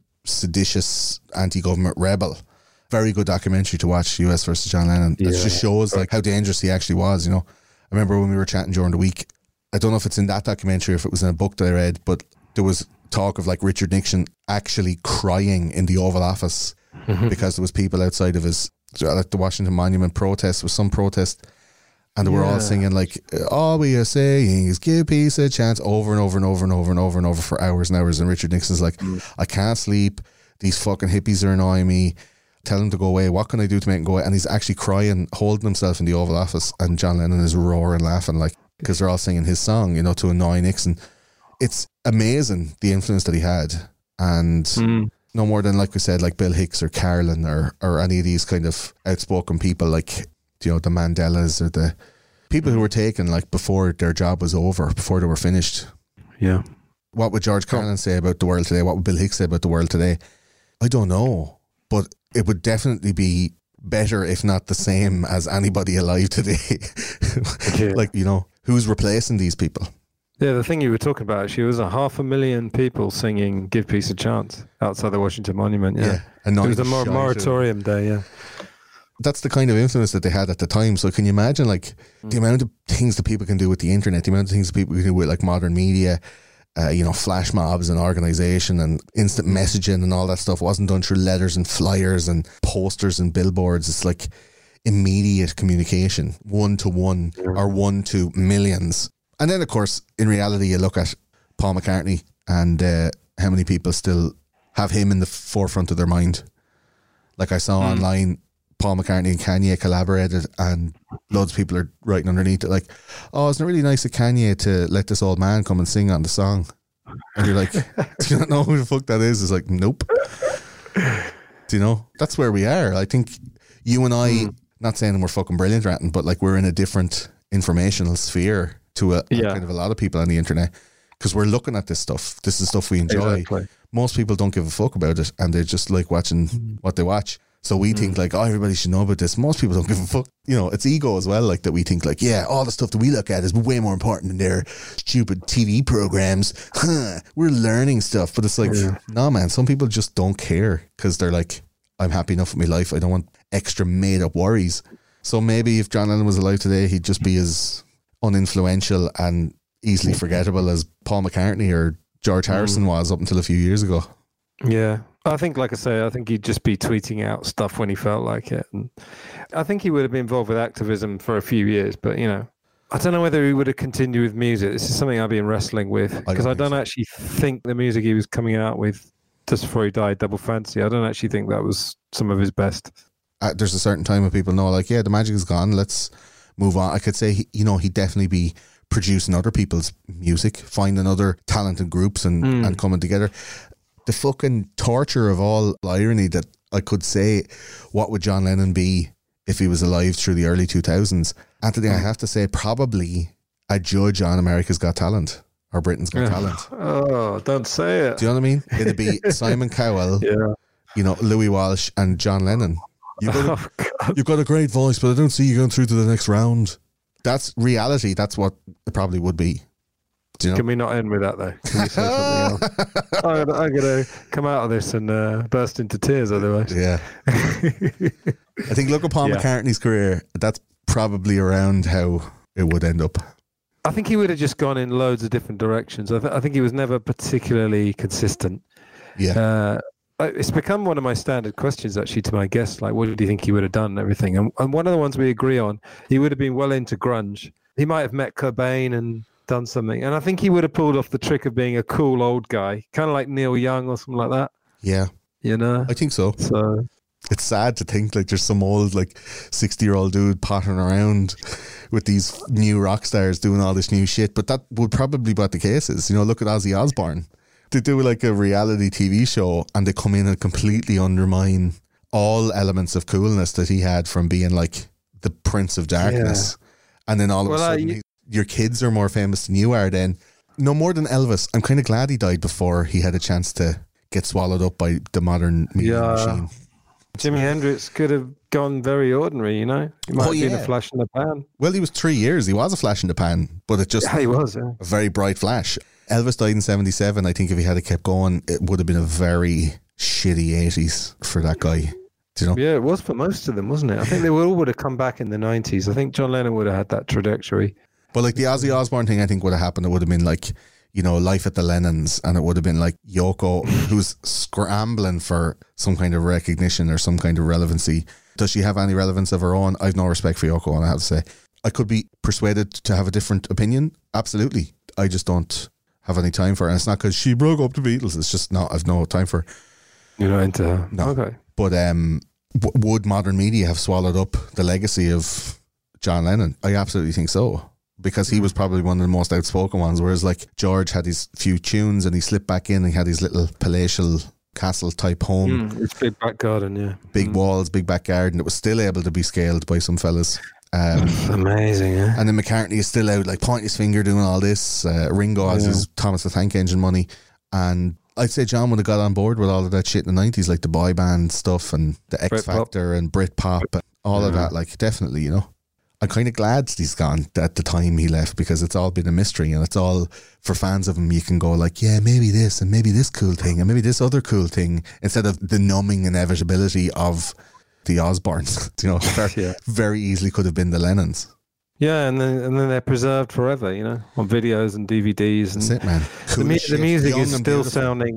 seditious anti-government rebel. Very good documentary to watch, U S versus John Lennon. It yeah. just shows like how dangerous he actually was, you know. I remember when we were chatting during the week, I don't know if it's in that documentary or if it was in a book that I read, but there was talk of like Richard Nixon actually crying in the Oval Office mm-hmm. because there was people outside of his, like the Washington Monument protest, was some protest, and they yeah. were all singing like, all we are saying is give peace a chance, over and over and over and over and over and over for hours and hours. And Richard Nixon's like, mm. I can't sleep, these fucking hippies are annoying me, tell him to go away, what can I do to make him go away? And he's actually crying, holding himself in the Oval Office, and John Lennon is roaring laughing, like, because they're all singing his song, you know, to annoy Nixon. It's amazing the influence that he had. And mm. no more than, like we said, like Bill Hicks or Carlin or, or any of these kind of outspoken people, like, you know, the Mandelas or the people who were taken like before their job was over, before they were finished. Yeah. What would George Carlin say about the world today? What would Bill Hicks say about the world today? I don't know. But it would definitely be better, if not the same, as anybody alive today. yeah. Like, you know, who's replacing these people? Yeah, the thing you were talking about, actually, was a half a million people singing Give Peace a Chance outside the Washington Monument. Yeah. yeah. And it was a mor- moratorium day, yeah. That's the kind of influence that they had at the time. So can you imagine, like, mm. the amount of things that people can do with the internet, the amount of things that people can do with, like, modern media, Uh, you know, flash mobs and organisation and instant messaging and all that stuff wasn't done through letters and flyers and posters and billboards. It's like, immediate communication, one to one or one to millions. And then, of course, in reality, you look at Paul McCartney and uh, how many people still have him in the forefront of their mind. Like I saw mm. online, Paul McCartney and Kanye collaborated, and loads of people are writing underneath it like, oh, isn't it really nice of Kanye to let this old man come and sing on the song? And you're like, do you not know who the fuck that is? It's like, nope. Do you know? That's where we are. I think you and I, mm. not saying we're fucking brilliant or anything, but like we're in a different informational sphere to a, yeah. a kind of a lot of people on the internet, because we're looking at this stuff. This is stuff we enjoy. Exactly. Most people don't give a fuck about it, and they just like watching mm. what they watch. So we mm. think like, oh, everybody should know about this. Most people don't give a fuck. You know, it's ego as well, like that we think like, yeah, all the stuff that we look at is way more important than their stupid T V programs. Huh, we're learning stuff. But it's like, yeah. no, man, some people just don't care because they're like, I'm happy enough with my life. I don't want extra made up worries. So maybe if John Lennon was alive today, he'd just be as uninfluential and easily forgettable as Paul McCartney or George Harrison mm. was up until a few years ago. Yeah. I think, like I say, I think he'd just be tweeting out stuff when he felt like it. And I think he would have been involved with activism for a few years, but, you know, I don't know whether he would have continued with music. This is something I've been wrestling with, because I don't, I don't so. actually think the music he was coming out with just before he died, Double Fantasy, I don't actually think that was some of his best. Uh, there's a certain time when people know, like, yeah, the magic is gone, let's move on. I could say, he, you know, he'd definitely be producing other people's music, finding other talented groups and, mm. and coming together. The fucking torture of all irony that I could say, what would John Lennon be if he was alive through the early two thousands? Anthony, I have to say, probably a judge on America's Got Talent or Britain's Got Talent. Oh, don't say it. Do you know what I mean? It'd be Simon Cowell, yeah. you know, Louis Walsh and John Lennon. You've got, a, oh, you've got a great voice, but I don't see you going through to the next round. That's reality. That's what it probably would be. Do you know? Can we not end with that though? Can we say something else? I'm gonna, I'm gonna come out of this and uh, burst into tears otherwise. Yeah. I think look upon yeah. McCartney's career, that's probably around how it would end up. I think he would have just gone in loads of different directions. I, th- I think he was never particularly consistent. Yeah. Uh, it's become one of my standard questions actually to my guests, like, what do you think he would have done and everything? And, and one of the ones we agree on, he would have been well into grunge. He might have met Cobain and done something, and I think he would have pulled off the trick of being a cool old guy, kind of like Neil Young or something like that. Yeah, you know, I think so. So it's sad to think like there's some old like sixty year old dude pottering around with these new rock stars doing all this new shit, but that would probably be what the case is. You know, look at Ozzy Osbourne. They do like a reality T V show and they come in and completely undermine all elements of coolness that he had from being like the Prince of Darkness. Yeah. And then all of well, a sudden, uh, you- your kids are more famous than you are then. No more than Elvis. I'm kind of glad he died before he had a chance to get swallowed up by the modern media yeah. machine. Jimi Hendrix could have gone very ordinary, you know? He might oh, have been yeah. a flash in the pan. Well, he was three years. He was a flash in the pan, but it just... Yeah, he was, yeah. A very bright flash. Elvis died in seventy-seven. I think if he had kept going, it would have been a very shitty eighties for that guy. Do you know? Yeah, it was for most of them, wasn't it? I think they all would have come back in the nineties. I think John Lennon would have had that trajectory. But like the Ozzy Osbourne thing, I think would have happened. It would have been like, you know, Life at the Lennons, and it would have been like Yoko, who's scrambling for some kind of recognition or some kind of relevancy. Does she have any relevance of her own? I've no respect for Yoko, and I have to say, I could be persuaded to have a different opinion. Absolutely. I just don't have any time for her. And it's not because she broke up the Beatles. It's just not, I've no time for her. You're not into her? No. Okay. But um, w- would modern media have swallowed up the legacy of John Lennon? I absolutely think so. Because he was probably one of the most outspoken ones, whereas like George had his few tunes and he slipped back in and he had his little palatial castle type home. Mm, it's big back garden, yeah. Big mm. walls, big back garden. It was still able to be scaled by some fellas. Um, amazing, yeah. And then McCartney is still out like pointing his finger doing all this. Uh, Ringo has yeah. his Thomas the Tank Engine money. And I'd say John would have got on board with all of that shit in the nineties, like the boy band stuff and the X Factor and Britpop and all yeah. of that. Like definitely, you know. I'm kind of glad he's gone at the time he left, because it's all been a mystery, and it's all for fans of him. You can go like, yeah, maybe this and maybe this cool thing and maybe this other cool thing, instead of the numbing inevitability of the Osbournes. You know, very, yeah. very easily could have been the Lennons. Yeah, and then and then they're preserved forever, you know, on videos and D V Ds. And that's it, man. Cool the, mu- the music is still beautiful. sounding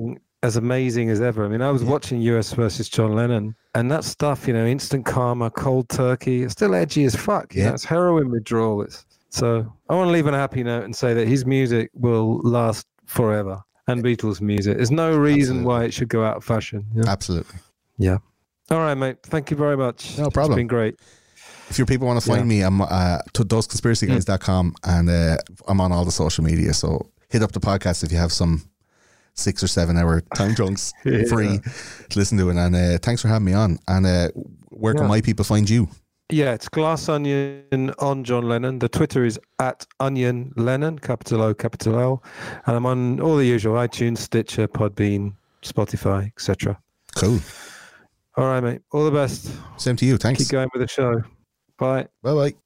as amazing as ever. I mean, I was watching U S versus John Lennon, and that stuff, you know, Instant Karma, Cold Turkey, it's still edgy as fuck. You Yeah. know, it's heroin withdrawal. It's, so I want to leave on a happy note and say that his music will last forever, and Beatles music. There's no reason Absolutely. why it should go out of fashion. Yeah. Absolutely. yeah. All right, mate. Thank you very much. No problem. It's been great. If your people want to find Yeah. me, I'm uh, to those conspiracy guys dot com, and uh, I'm on all the social media. So hit up the podcast if you have some six or seven hour time chunks Yeah. free to listen to it. And uh, thanks for having me on. And uh, where can Yeah. my people find you? Yeah, it's Glass Onion on John Lennon. The Twitter is at Onion Lennon, capital O, capital L. And I'm on all the usual iTunes, Stitcher, Podbean, Spotify, et cetera. Cool. All right, mate. All the best. Same to you. Thanks. Keep going with the show. Bye. Bye bye.